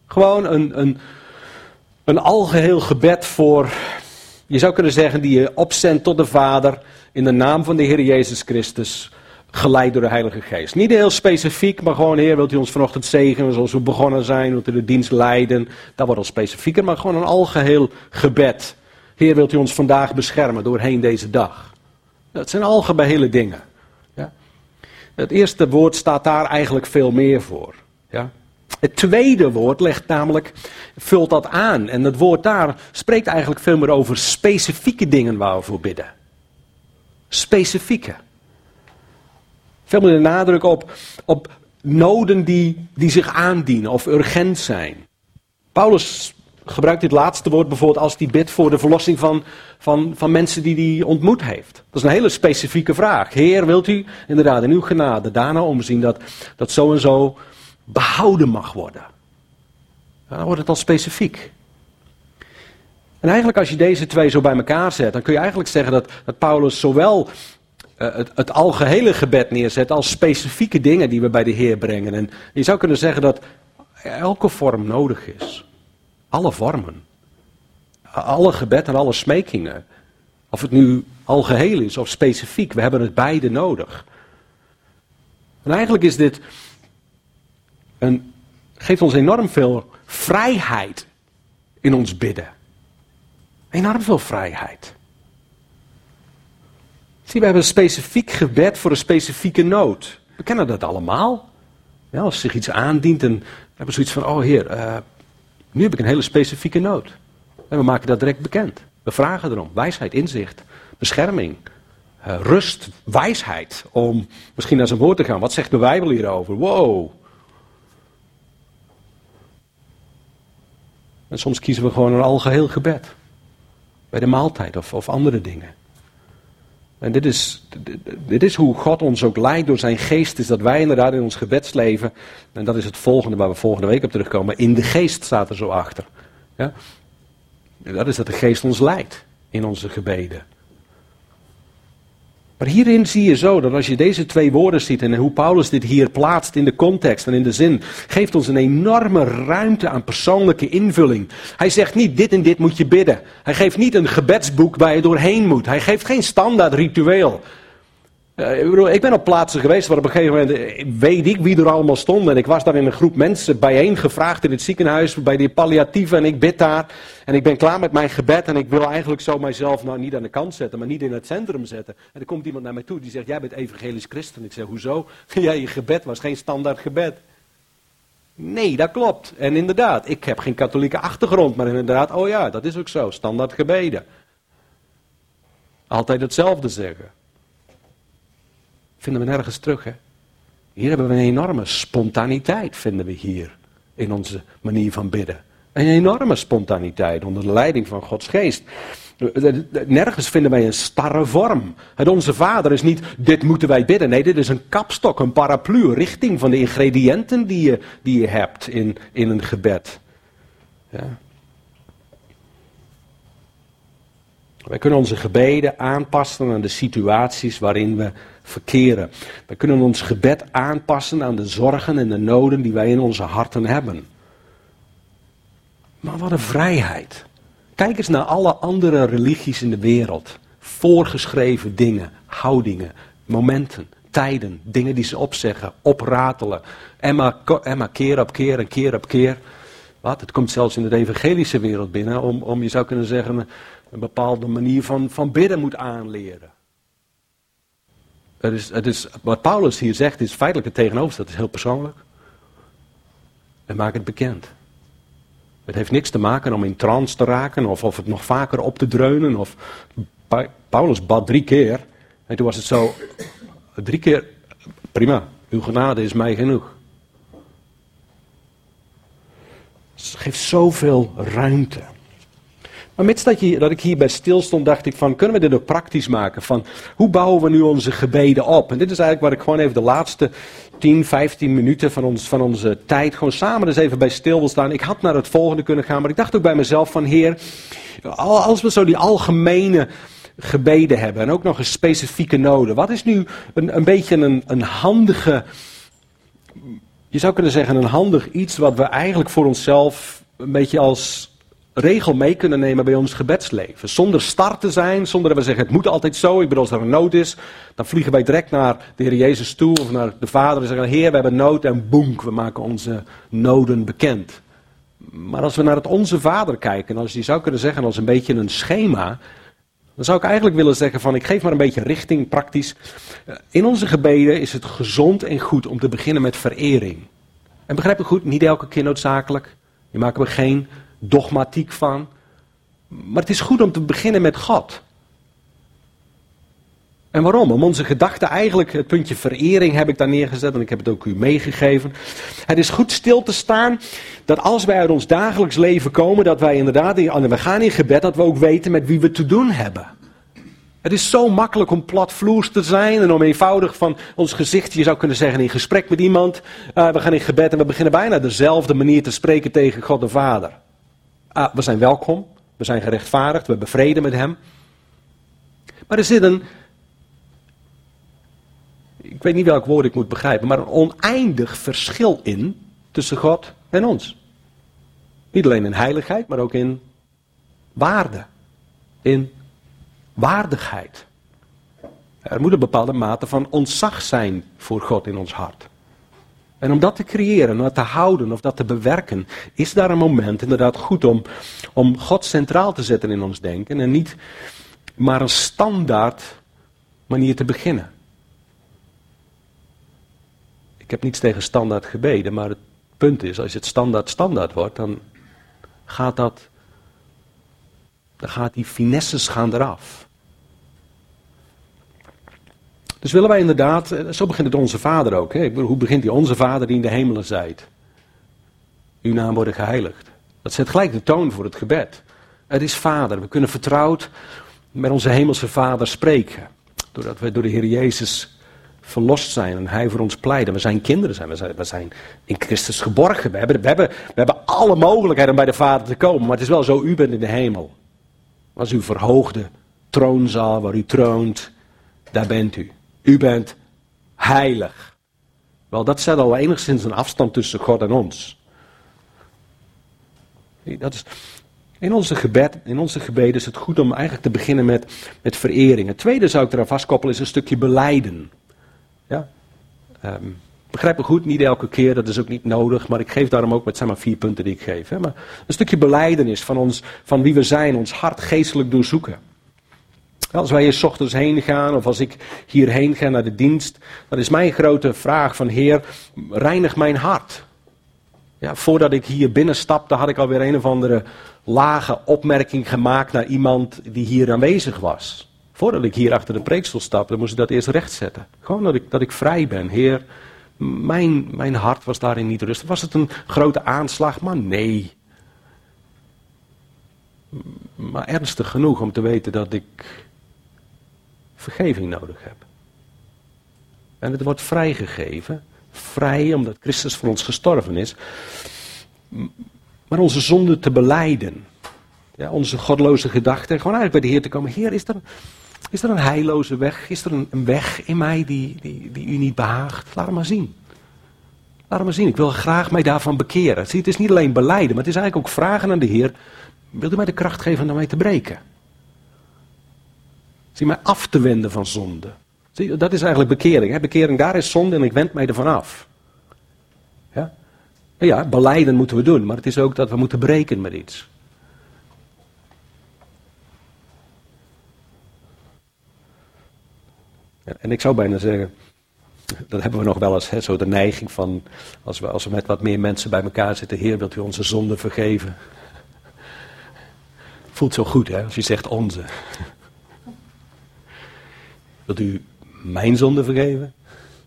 Gewoon een, een, een algeheel gebed voor, je zou kunnen zeggen, die je opzendt tot de Vader in de naam van de Heer Jezus Christus, geleid door de Heilige Geest. Niet heel specifiek, maar gewoon, Heer, wilt u ons vanochtend zegenen zoals we begonnen zijn, wilt u de dienst leiden. Dat wordt al specifieker, maar gewoon een algeheel gebed. Heer, wilt u ons vandaag beschermen doorheen deze dag. Dat zijn algehele dingen. Ja. Het eerste woord staat daar eigenlijk veel meer voor. Ja. Het tweede woord legt namelijk, vult dat aan. En het woord daar spreekt eigenlijk veel meer over specifieke dingen waar we voor bidden. Specifieke. Veel meer de nadruk op, op noden die, die zich aandienen of urgent zijn. Paulus gebruikt dit laatste woord bijvoorbeeld als hij bidt voor de verlossing van, van, van mensen die hij ontmoet heeft. Dat is een hele specifieke vraag. Heer, wilt u inderdaad in uw genade daarna omzien dat, dat zo en zo behouden mag worden? Ja, dan wordt het al specifiek. En eigenlijk als je deze twee zo bij elkaar zet, dan kun je eigenlijk zeggen dat, dat Paulus zowel uh, het, het algehele gebed neerzet als specifieke dingen die we bij de Heer brengen. En je zou kunnen zeggen dat elke vorm nodig is. Alle vormen. Alle gebed en alle smekingen. Of het nu algeheel is of specifiek, we hebben het beide nodig. En eigenlijk is dit een, geeft ons enorm veel vrijheid in ons bidden. Enorm veel vrijheid. Zie, we hebben een specifiek gebed voor een specifieke nood. We kennen dat allemaal. Ja, als zich iets aandient en we hebben zoiets van, oh Heer, uh, nu heb ik een hele specifieke nood. En we maken dat direct bekend. We vragen erom, wijsheid, inzicht, bescherming, uh, rust, wijsheid. Om misschien naar zijn woord te gaan. Wat zegt de Bijbel hierover? Wow. En soms kiezen we gewoon een algeheel gebed. Bij de maaltijd of, of andere dingen. En dit is, dit is hoe God ons ook leidt door zijn geest. Is dat wij inderdaad in ons gebedsleven. En dat is het volgende waar we volgende week op terugkomen. In de geest staat er zo achter. Ja? Dat is dat de geest ons leidt. In onze gebeden. Maar hierin zie je zo dat als je deze twee woorden ziet. En hoe Paulus dit hier plaatst in de context en in de zin. Geeft ons een enorme ruimte aan persoonlijke invulling. Hij zegt niet dit en dit moet je bidden. Hij geeft niet een gebedsboek waar je doorheen moet. Hij geeft geen standaard ritueel. Uh, ik, bedoel, ik ben op plaatsen geweest waar op een gegeven moment weet ik wie er allemaal stond. En ik was daar in een groep mensen bijeen gevraagd in het ziekenhuis bij die palliatieve en ik bid daar. En ik ben klaar met mijn gebed en ik wil eigenlijk zo mijzelf nou niet aan de kant zetten, maar niet in het centrum zetten. En er komt iemand naar mij toe die zegt, jij bent evangelisch christen. Ik zeg, hoezo? Ja, je gebed was geen standaard gebed. Nee, dat klopt. En inderdaad, ik heb geen katholieke achtergrond, maar inderdaad, oh ja, dat is ook zo. Standaard gebeden. Altijd hetzelfde zeggen. Vinden we nergens terug, hè? Hier hebben we een enorme spontaniteit, vinden we hier. In onze manier van bidden. Een enorme spontaniteit onder de leiding van Gods geest. Nergens vinden wij een starre vorm. Het Onze Vader is niet, dit moeten wij bidden. Nee, dit is een kapstok, een paraplu, richting van de ingrediënten die je, die je hebt in, in een gebed. Ja. Wij kunnen onze gebeden aanpassen aan de situaties waarin we verkeren. Wij kunnen ons gebed aanpassen aan de zorgen en de noden die wij in onze harten hebben. Maar wat een vrijheid. Kijk eens naar alle andere religies in de wereld. Voorgeschreven dingen, houdingen, momenten, tijden, dingen die ze opzeggen, opratelen. En maar, en maar keer op keer en keer op keer. Wat? Het komt zelfs in de evangelische wereld binnen om, om je zou kunnen zeggen, een bepaalde manier van, van bidden moet aanleren. Het is, het is, wat Paulus hier zegt is feitelijk het tegenovergestelde. Het is heel persoonlijk. En maak het bekend. Het heeft niks te maken om in trance te raken of, of het nog vaker op te dreunen. Of, Paulus bad drie keer en toen was het zo, drie keer, prima, uw genade is mij genoeg. Het geeft zoveel ruimte. Maar mits dat, je, dat ik hierbij stilstond, dacht ik van, kunnen we dit ook praktisch maken? Van, hoe bouwen we nu onze gebeden op? En dit is eigenlijk waar ik gewoon even de laatste tien, vijftien minuten van, ons, van onze tijd gewoon samen eens even bij stil wil staan. Ik had naar het volgende kunnen gaan, maar ik dacht ook bij mezelf van, Heer, als we zo die algemene gebeden hebben en ook nog een specifieke noden. Wat is nu een, een beetje een, een handige, je zou kunnen zeggen een handig iets wat we eigenlijk voor onszelf een beetje als regel mee kunnen nemen bij ons gebedsleven. Zonder start te zijn, zonder dat we zeggen het moet altijd zo. Ik bedoel, als er een nood is, dan vliegen wij direct naar de Heer Jezus toe of naar de Vader en zeggen, Heer, we hebben nood en boem, we maken onze noden bekend. Maar als we naar het Onze Vader kijken, als je zou kunnen zeggen als een beetje een schema, dan zou ik eigenlijk willen zeggen van, ik geef maar een beetje richting, praktisch. In onze gebeden is het gezond en goed om te beginnen met verering. En begrijp me goed, niet elke keer noodzakelijk. Hier maken we geen dogmatiek van. Maar het is goed om te beginnen met God. En waarom? Om onze gedachten eigenlijk, het puntje verering heb ik daar neergezet en ik heb het ook u meegegeven. Het is goed stil te staan dat als wij uit ons dagelijks leven komen, dat wij inderdaad, en we gaan in gebed, dat we ook weten met wie we te doen hebben. Het is zo makkelijk om platvloers te zijn en om eenvoudig van ons gezicht, je zou kunnen zeggen in gesprek met iemand, uh, we gaan in gebed en we beginnen bijna dezelfde manier te spreken tegen God de Vader. Uh, we zijn welkom, we zijn gerechtvaardigd, we hebben vrede met hem. Maar er zit een, ik weet niet welk woord ik moet begrijpen, maar een oneindig verschil in tussen God en ons. Niet alleen in heiligheid, maar ook in waarde, in waardigheid. Er moet een bepaalde mate van ontzag zijn voor God in ons hart. En om dat te creëren, om dat te houden of dat te bewerken, is daar een moment inderdaad goed om, om God centraal te zetten in ons denken en niet maar een standaard manier te beginnen. Ik heb niets tegen standaard gebeden, maar het punt is, als het standaard standaard wordt, dan gaat dat, dan gaat die finesses gaan eraf. Dus willen wij inderdaad, zo begint het Onze Vader ook. Hè? Hoe begint die Onze Vader die in de hemelen zijt? Uw naam worden geheiligd. Dat zet gelijk de toon voor het gebed. Het is Vader. We kunnen vertrouwd met onze hemelse Vader spreken. Doordat we door de Heer Jezus verlost zijn en Hij voor ons pleit. En we zijn kinderen zijn. We zijn, we zijn in Christus geborgen. We hebben, we, hebben, we hebben alle mogelijkheden om bij de Vader te komen. Maar het is wel zo, u bent in de hemel. Als uw verhoogde troonzaal waar u troont, daar bent u. U bent heilig. Wel, dat zet al enigszins een afstand tussen God en ons. Dat is, in, onze gebed, in onze gebeden is het goed om eigenlijk te beginnen met, met verering. Het tweede zou ik eraan vastkoppelen is een stukje belijden. Ja? Um, begrijp me goed, niet elke keer, dat is ook niet nodig, maar ik geef daarom ook met zeg maar vier punten die ik geef. Hè? Maar een stukje belijdenis van, ons, van wie we zijn, ons hart geestelijk doorzoeken. Als wij hier 's ochtends heen gaan, of als ik hierheen ga naar de dienst, dan is mijn grote vraag van Heer, reinig mijn hart. Ja, voordat ik hier binnenstapte, had ik alweer een of andere lage opmerking gemaakt naar iemand die hier aanwezig was. Voordat ik hier achter de preekstoel stapte, moest ik dat eerst rechtzetten. Gewoon dat ik, dat ik vrij ben. Heer, mijn, mijn hart was daarin niet rustig. Was het een grote aanslag? Maar nee. Maar ernstig genoeg om te weten dat ik vergeving nodig heb. En het wordt vrijgegeven. Vrij omdat Christus voor ons gestorven is. Maar onze zonde te belijden. Ja, onze godloze gedachten. Gewoon eigenlijk bij de Heer te komen. Heer, is er, is er een heilloze weg? Is er een, een weg in mij die, die, die u niet behaagt? Laat hem maar zien. Laat hem maar zien. Ik wil graag mij daarvan bekeren. Zie, het is niet alleen belijden, maar het is eigenlijk ook vragen aan de Heer. Wilt u mij de kracht geven om daarmee te breken? Zie, mij af te wenden van zonde. Zie, dat is eigenlijk bekering. Hè? Bekering, daar is zonde en ik wend mij ervan af. Ja? Ja, belijden moeten we doen, maar het is ook dat we moeten breken met iets. En ik zou bijna zeggen, dat hebben we nog wel eens, hè, zo de neiging van, als we, als we met wat meer mensen bij elkaar zitten, Heer, wilt u onze zonde vergeven? Voelt zo goed, hè, als je zegt onze. Wilt u mijn zonde vergeven?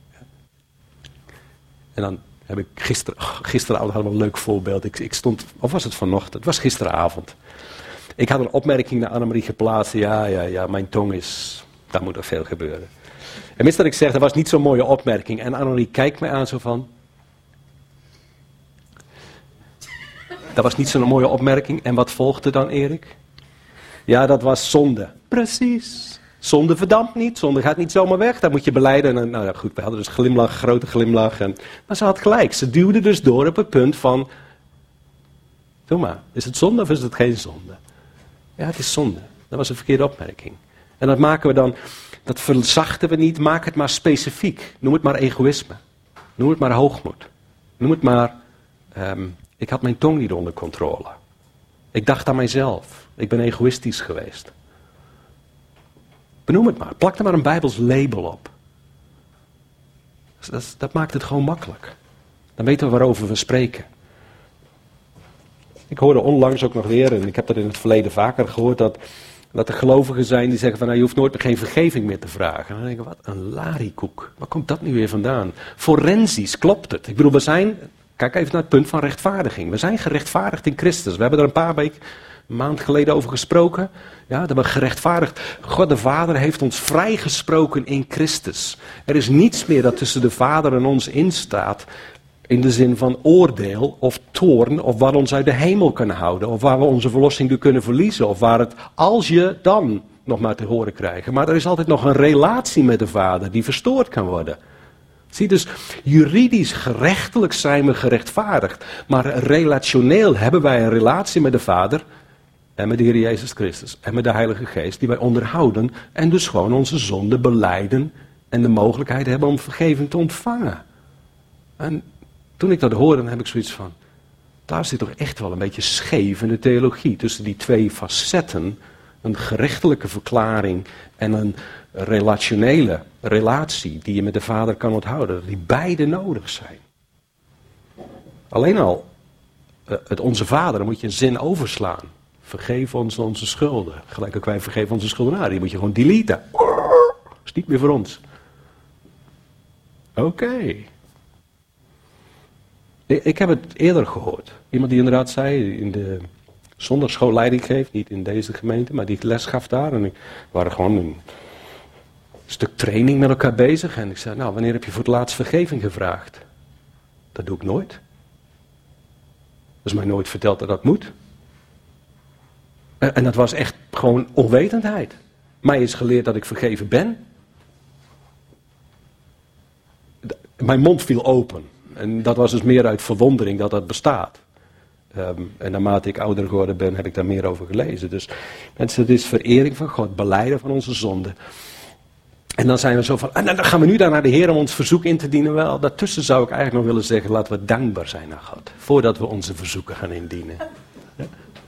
En dan heb ik gisteren, gisteravond hadden we een leuk voorbeeld. Ik, ik stond, of was het vanochtend? Het was gisteravond. Ik had een opmerking naar Annemarie geplaatst. Ja, ja, ja, mijn tong is, daar moet er veel gebeuren. En mis dat ik zeg, dat was niet zo'n mooie opmerking. En Annemarie kijkt mij aan zo van. Dat was niet zo'n mooie opmerking. En wat volgde dan, Erik? Ja, dat was zonde. Precies. Zonde verdampt niet, zonde gaat niet zomaar weg, dat moet je belijden. En, nou ja, goed, we hadden dus glimlach, grote glimlach. En, maar ze had gelijk, ze duwde dus door op het punt van, doe maar, is het zonde of is het geen zonde? Ja, het is zonde. Dat was een verkeerde opmerking. En dat maken we dan, dat verzachten we niet, maak het maar specifiek. Noem het maar egoïsme. Noem het maar hoogmoed. Noem het maar, um, ik had mijn tong niet onder controle. Ik dacht aan mijzelf. Ik ben egoïstisch geweest. Benoem het maar. Plak er maar een Bijbels label op. Dat, dat maakt het gewoon makkelijk. Dan weten we waarover we spreken. Ik hoorde onlangs ook nog weer, en ik heb dat in het verleden vaker gehoord, dat, dat er gelovigen zijn die zeggen van, nou, je hoeft nooit meer geen vergeving meer te vragen. En dan denk ik, wat een lariekoek. Waar komt dat nu weer vandaan? Forensisch klopt het. Ik bedoel, we zijn, kijk even naar het punt van rechtvaardiging. We zijn gerechtvaardigd in Christus. We hebben er een paar weken, een maand geleden over gesproken. Ja, dat we gerechtvaardigd. God de Vader heeft ons vrijgesproken in Christus. Er is niets meer dat tussen de Vader en ons instaat. In de zin van oordeel of toorn of wat ons uit de hemel kan houden. Of waar we onze verlossing door kunnen verliezen. Of waar het als je dan nog maar te horen krijgen. Maar er is altijd nog een relatie met de Vader die verstoord kan worden. Zie, dus juridisch gerechtelijk zijn we gerechtvaardigd. Maar relationeel hebben wij een relatie met de Vader. En met de Heer Jezus Christus. En met de Heilige Geest die wij onderhouden. En dus gewoon onze zonde belijden. En de mogelijkheid hebben om vergeving te ontvangen. En toen ik dat hoorde, dan heb ik zoiets van, daar zit toch echt wel een beetje scheef in de theologie. Tussen die twee facetten, een gerechtelijke verklaring en een relationele relatie die je met de Vader kan onthouden. Die beide nodig zijn. Alleen al, het onze Vader, dan moet je een zin overslaan. Vergeef ons onze schulden. Gelijk ook wij vergeven onze schuldenaren. Die moet je gewoon deleten. Dat is niet meer voor ons. Oké. Okay. Ik heb het eerder gehoord. Iemand die inderdaad zei, in de zondagsschool leiding geeft, niet in deze gemeente, maar die les gaf daar. En we waren gewoon een stuk training met elkaar bezig. En ik zei, nou, wanneer heb je voor het laatst vergeving gevraagd? Dat doe ik nooit. Er is mij nooit verteld dat dat moet. En dat was echt gewoon onwetendheid. Mij is geleerd dat ik vergeven ben. Mijn mond viel open. En dat was dus meer uit verwondering dat dat bestaat. Um, en naarmate ik ouder geworden ben, heb ik daar meer over gelezen. Dus mensen, het is verering van God, belijden van onze zonden. En dan zijn we zo van, en dan gaan we nu daar naar de Heer om ons verzoek in te dienen. Wel, daartussen zou ik eigenlijk nog willen zeggen, laten we dankbaar zijn naar God. Voordat we onze verzoeken gaan indienen. Ja?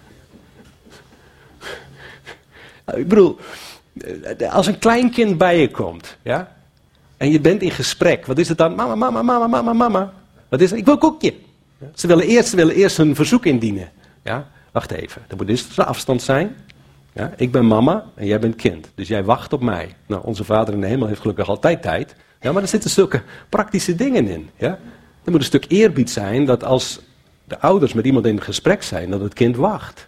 Ik bedoel, als een kleinkind bij je komt, ja, en je bent in gesprek, wat is het dan? Mama, mama, mama, mama, mama. Wat is het? Ik wil een koekje. Ja? Ze, willen eerst, ze willen eerst hun verzoek indienen. Ja? Wacht even, er moet dus een afstand zijn. Ja? Ik ben mama en jij bent kind, dus jij wacht op mij. Nou, onze Vader in de hemel heeft gelukkig altijd tijd. Ja, maar er zitten zulke praktische dingen in. Ja? Er moet een stuk eerbied zijn dat als de ouders met iemand in gesprek zijn, dat het kind wacht.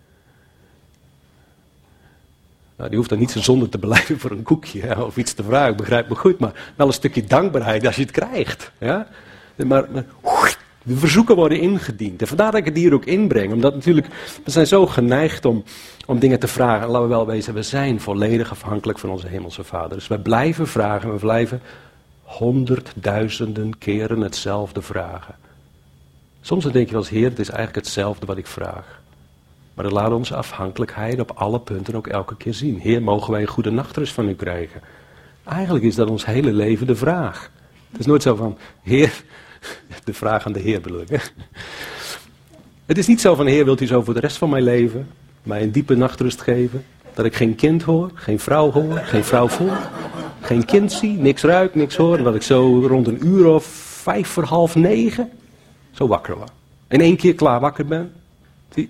Nou, die hoeft dan niet zijn zonde te belijden voor een koekje, ja, of iets te vragen, ik begrijp me goed, maar wel een stukje dankbaarheid als je het krijgt. Ja? Maar, maar de verzoeken worden ingediend. En vandaar dat ik het hier ook inbreng, omdat natuurlijk, we zijn zo geneigd om, om dingen te vragen. En laten we wel wezen, we zijn volledig afhankelijk van onze hemelse Vader. Dus wij blijven vragen, we blijven honderdduizenden keren hetzelfde vragen. Soms dan denk je wel eens, Heer, het is eigenlijk hetzelfde wat ik vraag. Maar dat laat onze afhankelijkheid op alle punten ook elke keer zien. Heer, mogen wij een goede nachtrust van u krijgen? Eigenlijk is dat ons hele leven de vraag. Het is nooit zo van, Heer, de vraag aan de Heer bedoel ik. Hè? Het is niet zo van, Heer, wilt u zo voor de rest van mijn leven mij een diepe nachtrust geven? Dat ik geen kind hoor, geen vrouw hoor, geen vrouw voel, geen kind zie, niks ruik, niks hoor. En dat ik zo rond een uur of vijf voor half negen zo wakker word. In één keer klaar wakker ben. Zie?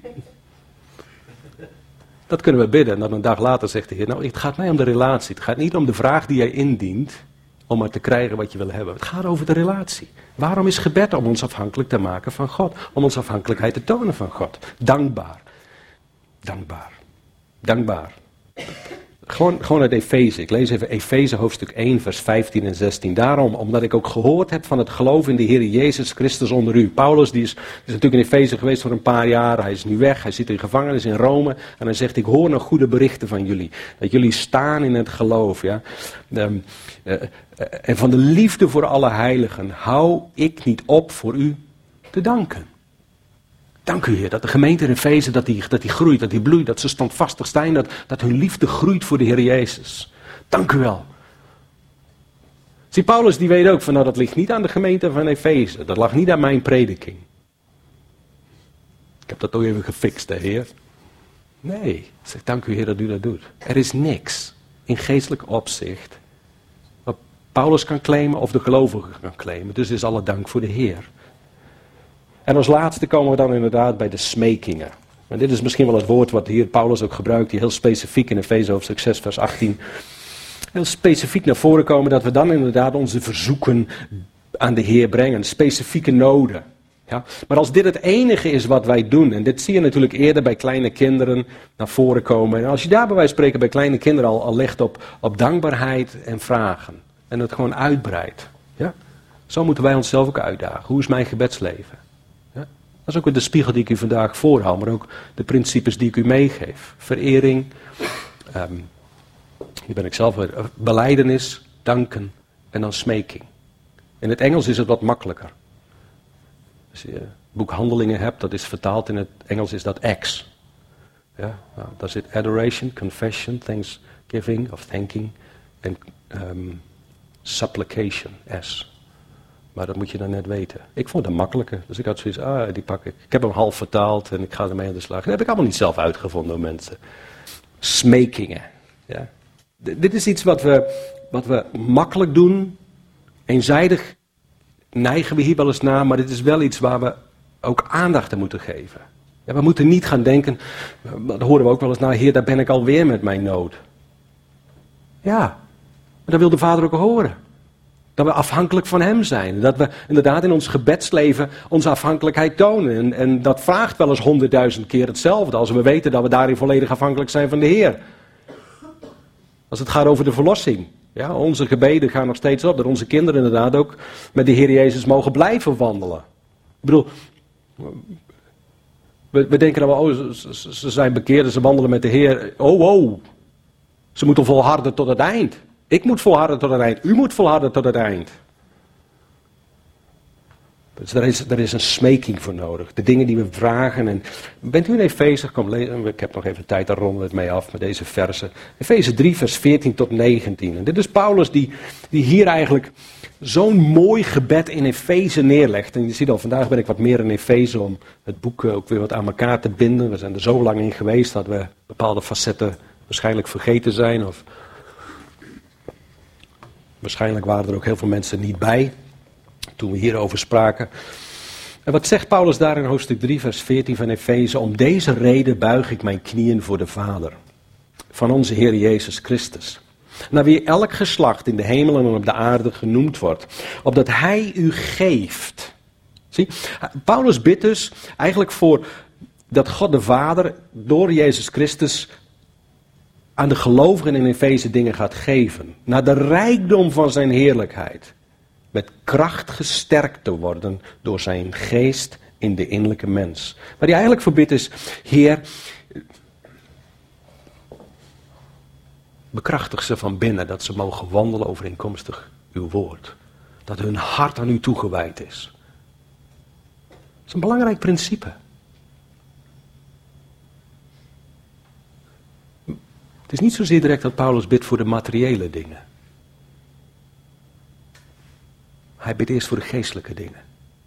Dat kunnen we bidden en dan een dag later zegt de Heer, nou het gaat mij om de relatie. Het gaat niet om de vraag die jij indient om maar te krijgen wat je wil hebben. Het gaat over de relatie. Waarom is gebed? Om ons afhankelijk te maken van God. Om onze afhankelijkheid te tonen van God. Dankbaar. Dankbaar. Dankbaar. Gewoon, gewoon uit Efeze. Ik lees even Efeze hoofdstuk één, vers vijftien en zestien. Daarom, omdat ik ook gehoord heb van het geloof in de Heer Jezus Christus onder u. Paulus die is, is natuurlijk in Efeze geweest voor een paar jaar. Hij is nu weg. Hij zit in gevangenis in Rome. En hij zegt, ik hoor nog goede berichten van jullie. Dat jullie staan in het geloof. Ja? Um, uh, uh, en van de liefde voor alle heiligen hou ik niet op voor u te danken. Dank u, Heer, dat de gemeente in Efeze, dat die, dat die groeit, dat die bloeit, dat ze standvastig zijn, dat, dat hun liefde groeit voor de Heer Jezus. Dank u wel. Zie, Paulus die weet ook van, nou dat ligt niet aan de gemeente van Efeze, dat lag niet aan mijn prediking. Ik heb dat toch even gefixt, hè, Heer. Nee, ik zeg, dank u, Heer, dat u dat doet. Er is niks in geestelijk opzicht wat Paulus kan claimen of de gelovigen kan claimen. Dus is alle dank voor de Heer. En als laatste komen we dan inderdaad bij de smekingen. En dit is misschien wel het woord wat hier Paulus ook gebruikt, die heel specifiek in Efeze hoofdstuk zes vers achttien, heel specifiek naar voren komen, dat we dan inderdaad onze verzoeken aan de Heer brengen, specifieke noden. Ja? Maar als dit het enige is wat wij doen, en dit zie je natuurlijk eerder bij kleine kinderen naar voren komen, en als je daar bij wijze van spreken bij kleine kinderen al, al legt op, op dankbaarheid en vragen, en het gewoon uitbreidt. Ja? Zo moeten wij onszelf ook uitdagen. Hoe is mijn gebedsleven? Dat is ook weer de spiegel die ik u vandaag voorhoud, maar ook de principes die ik u meegeef. Verering, um, hier ben ik zelf weer, belijdenis, danken en dan smeking. In het Engels is het wat makkelijker. Als je het boek Handelingen hebt, dat is vertaald in het Engels, is dat acts. Ja, nou, daar zit adoration, confession, thanksgiving of thanking en um, supplication, S. Maar dat moet je dan net weten. Ik vond het makkelijker. Dus ik had zoiets, ah, die pak ik. Ik heb hem half vertaald en ik ga ermee aan de slag. Dat heb ik allemaal niet zelf uitgevonden door mensen. Smekingen. Ja. D- dit is iets wat we, wat we makkelijk doen. Eenzijdig neigen we hier wel eens naar. Maar dit is wel iets waar we ook aandacht aan moeten geven. Ja, we moeten niet gaan denken, dat horen we ook wel eens, nou Heer, daar ben ik alweer met mijn nood. Ja, maar dat wil de Vader ook horen. Dat we afhankelijk van hem zijn. Dat we inderdaad in ons gebedsleven onze afhankelijkheid tonen. En, en dat vraagt wel eens honderdduizend keer hetzelfde. Als we weten dat we daarin volledig afhankelijk zijn van de Heer. Als het gaat over de verlossing. Ja, onze gebeden gaan nog steeds op. Dat onze kinderen inderdaad ook met de Heer Jezus mogen blijven wandelen. Ik bedoel, we, we denken dan wel, oh, ze, ze zijn bekeerd en ze wandelen met de Heer. Oh, oh. Ze moeten volharden tot het eind. Ik moet volharden tot het eind. U moet volharden tot het eind. Dus er is, er is een smeking voor nodig. De dingen die we vragen. En bent u in Efeze? Kom lezen. Ik heb nog even tijd, daar ronden we het mee af met deze versen. Efeze drie, vers veertien tot negentien. En dit is Paulus die, die hier eigenlijk zo'n mooi gebed in Efeze neerlegt. En je ziet al, vandaag ben ik wat meer in Efeze om het boek ook weer wat aan elkaar te binden. We zijn er zo lang in geweest dat we bepaalde facetten waarschijnlijk vergeten zijn. Of waarschijnlijk waren er ook heel veel mensen niet bij toen we hierover spraken. En wat zegt Paulus daar in hoofdstuk drie, vers veertien van Efeze? Om deze reden buig ik mijn knieën voor de Vader van onze Heer Jezus Christus. Naar wie elk geslacht in de hemel en op de aarde genoemd wordt. Opdat hij u geeft. Zie, Paulus bidt dus eigenlijk voor dat God de Vader door Jezus Christus aan de gelovigen in Efeze dingen gaat geven. Naar de rijkdom van zijn heerlijkheid. Met kracht gesterkt te worden door zijn geest in de innerlijke mens. Waar hij eigenlijk voor bidt is, Heer, bekrachtig ze van binnen dat ze mogen wandelen overeenkomstig uw woord. Dat hun hart aan u toegewijd is. Dat is een belangrijk principe. Het is niet zozeer direct dat Paulus bidt voor de materiële dingen. Hij bidt eerst voor de geestelijke dingen.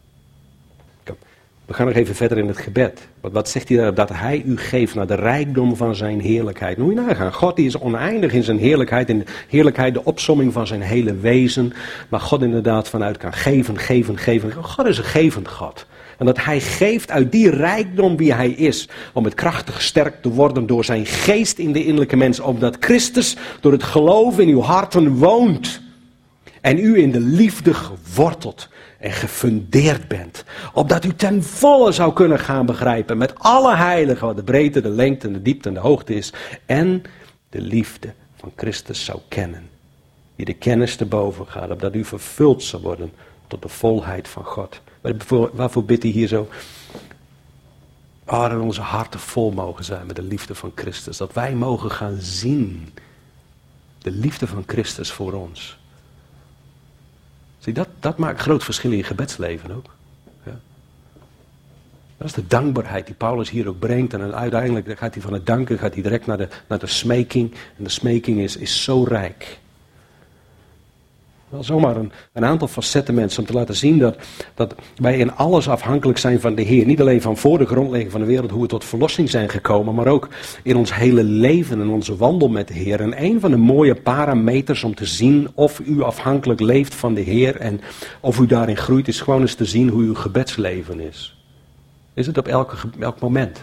We gaan nog even verder in het gebed. Wat, wat zegt hij daar? Dat hij u geeft naar de rijkdom van zijn heerlijkheid. Moet je nagaan. God die is oneindig in zijn heerlijkheid. In de heerlijkheid de opsomming van zijn hele wezen. Waar God inderdaad vanuit kan geven, geven, geven. God is een gevend God. En dat hij geeft uit die rijkdom wie hij is. Om met krachtig gesterkt te worden door zijn geest in de innerlijke mens. Omdat Christus door het geloof in uw harten woont. En u in de liefde geworteld en gefundeerd bent. Opdat u ten volle zou kunnen gaan begrijpen met alle heiligen wat de breedte, de lengte, de diepte en de hoogte is. En de liefde van Christus zou kennen. Die de kennis te boven gaat, opdat u vervuld zal worden tot de volheid van God. Waarvoor bidt hij hier zo? Oh, dat onze harten vol mogen zijn met de liefde van Christus. Dat wij mogen gaan zien de liefde van Christus voor ons. Zie, dat, dat maakt groot verschil in je gebedsleven ook. Ja. Dat is de dankbaarheid die Paulus hier ook brengt. En uiteindelijk gaat hij van het danken gaat hij direct naar de, naar de smeking. En de smeking is, is zo rijk. Wel zomaar een, een aantal facetten, mensen, om te laten zien dat, dat wij in alles afhankelijk zijn van de Heer. Niet alleen van voor de grondlegging van de wereld, hoe we tot verlossing zijn gekomen, maar ook in ons hele leven en onze wandel met de Heer. En een van de mooie parameters om te zien of u afhankelijk leeft van de Heer en of u daarin groeit, is gewoon eens te zien hoe uw gebedsleven is. Is het op elke, elk moment?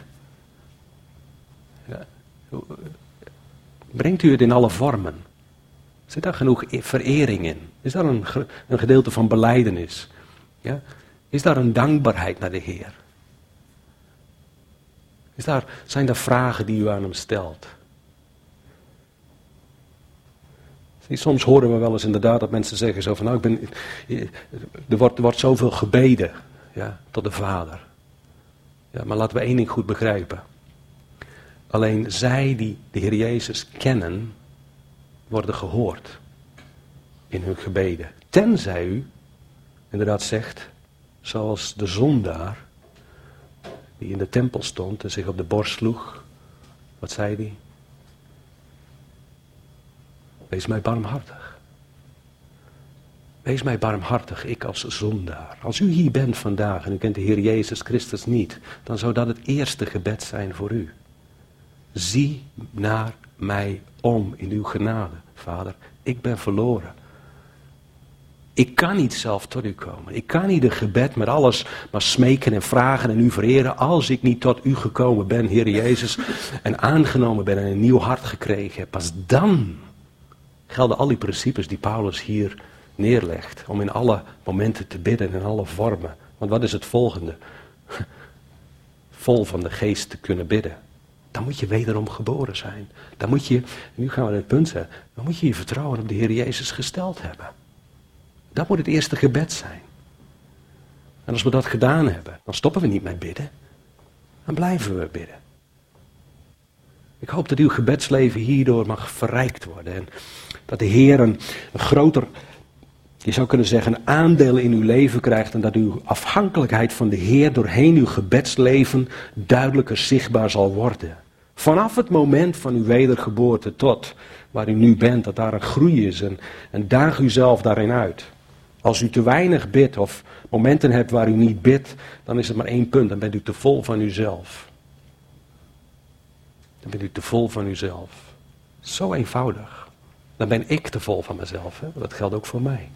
Ja. Brengt u het in alle vormen? Zit daar genoeg verering in? Is daar een, een gedeelte van belijdenis? Ja? Is daar een dankbaarheid naar de Heer? Is daar, zijn er vragen die u aan hem stelt? Zie, soms horen we wel eens inderdaad dat mensen zeggen zo van, nou, ik ben, er wordt, er wordt zoveel gebeden, ja, tot de Vader. Ja, maar laten we één ding goed begrijpen. Alleen zij die de Heer Jezus kennen, worden gehoord in hun gebeden. Tenzij u inderdaad zegt, zoals de zondaar die in de tempel stond en zich op de borst sloeg. Wat zei hij? Wees mij barmhartig. Wees mij barmhartig, ik als zondaar. Als u hier bent vandaag en u kent de Heer Jezus Christus niet, dan zou dat het eerste gebed zijn voor u. Zie naar mij om in uw genade, Vader. Ik ben verloren. Ik kan niet zelf tot u komen. Ik kan niet een gebed met alles maar smeken en vragen en u vereren als ik niet tot u gekomen ben, Heer Jezus, en aangenomen ben en een nieuw hart gekregen heb. Pas dan gelden al die principes die Paulus hier neerlegt, om in alle momenten te bidden, in alle vormen. Want wat is het volgende? Vol van de geest te kunnen bidden. Dan moet je wederom geboren zijn. Dan moet je, nu gaan we naar het punt zetten, dan moet je je vertrouwen op de Heer Jezus gesteld hebben. Dat moet het eerste gebed zijn. En als we dat gedaan hebben, dan stoppen we niet met bidden. Dan blijven we bidden. Ik hoop dat uw gebedsleven hierdoor mag verrijkt worden. En dat de Heer een, een groter, je zou kunnen zeggen, een aandeel in uw leven krijgt. En dat uw afhankelijkheid van de Heer doorheen uw gebedsleven duidelijker zichtbaar zal worden. Vanaf het moment van uw wedergeboorte tot waar u nu bent, dat daar een groei is. En, en daag u zelf daarin uit. Als u te weinig bidt of momenten hebt waar u niet bidt, dan is het maar één punt. Dan bent u te vol van uzelf. Dan bent u te vol van uzelf. Zo eenvoudig. Dan ben ik te vol van mezelf. Hè? Dat geldt ook voor mij.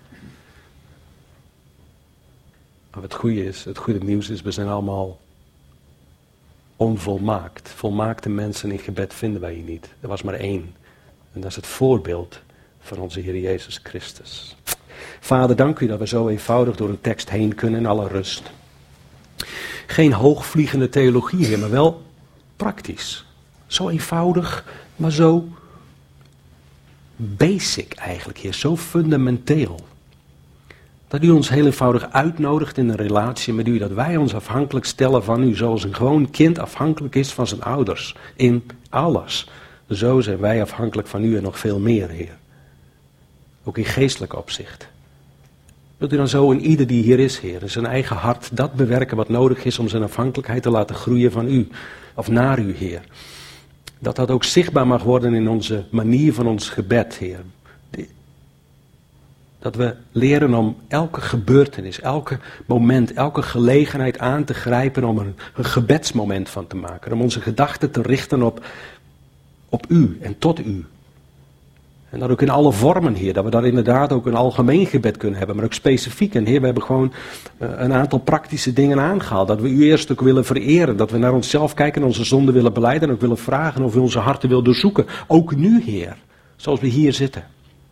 Maar het goede is, het goede nieuws is, we zijn allemaal onvolmaakt. Volmaakte mensen in gebed vinden wij hier niet. Er was maar één. En dat is het voorbeeld van onze Heer Jezus Christus. Vader, dank u dat we zo eenvoudig door een tekst heen kunnen in alle rust. Geen hoogvliegende theologie, Heer, maar wel praktisch. Zo eenvoudig, maar zo basic eigenlijk, Heer. Zo fundamenteel. Dat u ons heel eenvoudig uitnodigt in een relatie met u. Dat wij ons afhankelijk stellen van u. Zoals een gewoon kind afhankelijk is van zijn ouders. In alles. Zo zijn wij afhankelijk van u en nog veel meer, Heer. Ook in geestelijk opzicht. Wilt u dan zo in ieder die hier is, Heer, in zijn eigen hart dat bewerken wat nodig is om zijn afhankelijkheid te laten groeien van u. Of naar u, Heer. Dat dat ook zichtbaar mag worden in onze manier van ons gebed, Heer. Dat we leren om elke gebeurtenis, elke moment, elke gelegenheid aan te grijpen om er een gebedsmoment van te maken. Om onze gedachten te richten op, op u en tot u. En dat ook in alle vormen, Heer. Dat we daar inderdaad ook een algemeen gebed kunnen hebben, maar ook specifiek. En Heer, we hebben gewoon een aantal praktische dingen aangehaald. Dat we u eerst ook willen vereren. Dat we naar onszelf kijken en onze zonde willen belijden. En ook willen vragen of u onze harten wil doorzoeken. Ook nu, Heer. Zoals we hier zitten.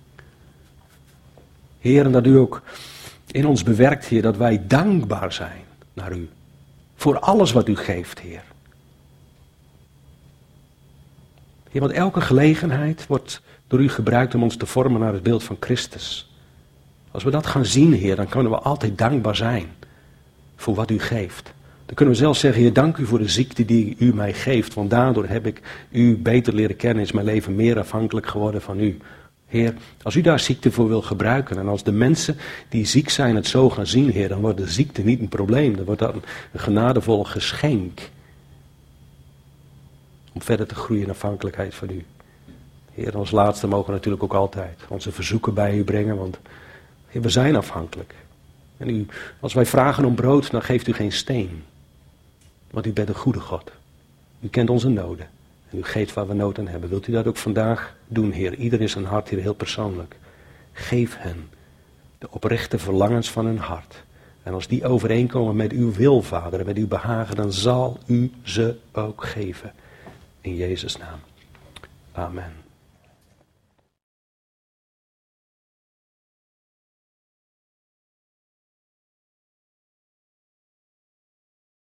Heer, en dat u ook in ons bewerkt, Heer, dat wij dankbaar zijn naar u. Voor alles wat u geeft, Heer. Heer, want elke gelegenheid wordt door u gebruikt om ons te vormen naar het beeld van Christus. Als we dat gaan zien, Heer, dan kunnen we altijd dankbaar zijn voor wat u geeft. Dan kunnen we zelfs zeggen, Heer, dank u voor de ziekte die u mij geeft, want daardoor heb ik u beter leren kennen, is mijn leven meer afhankelijk geworden van u. Heer, als u daar ziekte voor wil gebruiken en als de mensen die ziek zijn het zo gaan zien, Heer, dan wordt de ziekte niet een probleem, dan wordt dat een genadevol geschenk om verder te groeien in afhankelijkheid van u. Heer, als laatste mogen we natuurlijk ook altijd onze verzoeken bij u brengen, want Heer, we zijn afhankelijk. En u, als wij vragen om brood, dan geeft u geen steen. Want u bent een goede God. U kent onze noden. En u geeft waar we nood aan hebben. Wilt u dat ook vandaag doen, Heer? Ieder is een hart hier heel persoonlijk. Geef hen de oprechte verlangens van hun hart. En als die overeenkomen met uw wil, Vader, en met uw behagen, dan zal u ze ook geven. In Jezus' naam. Amen.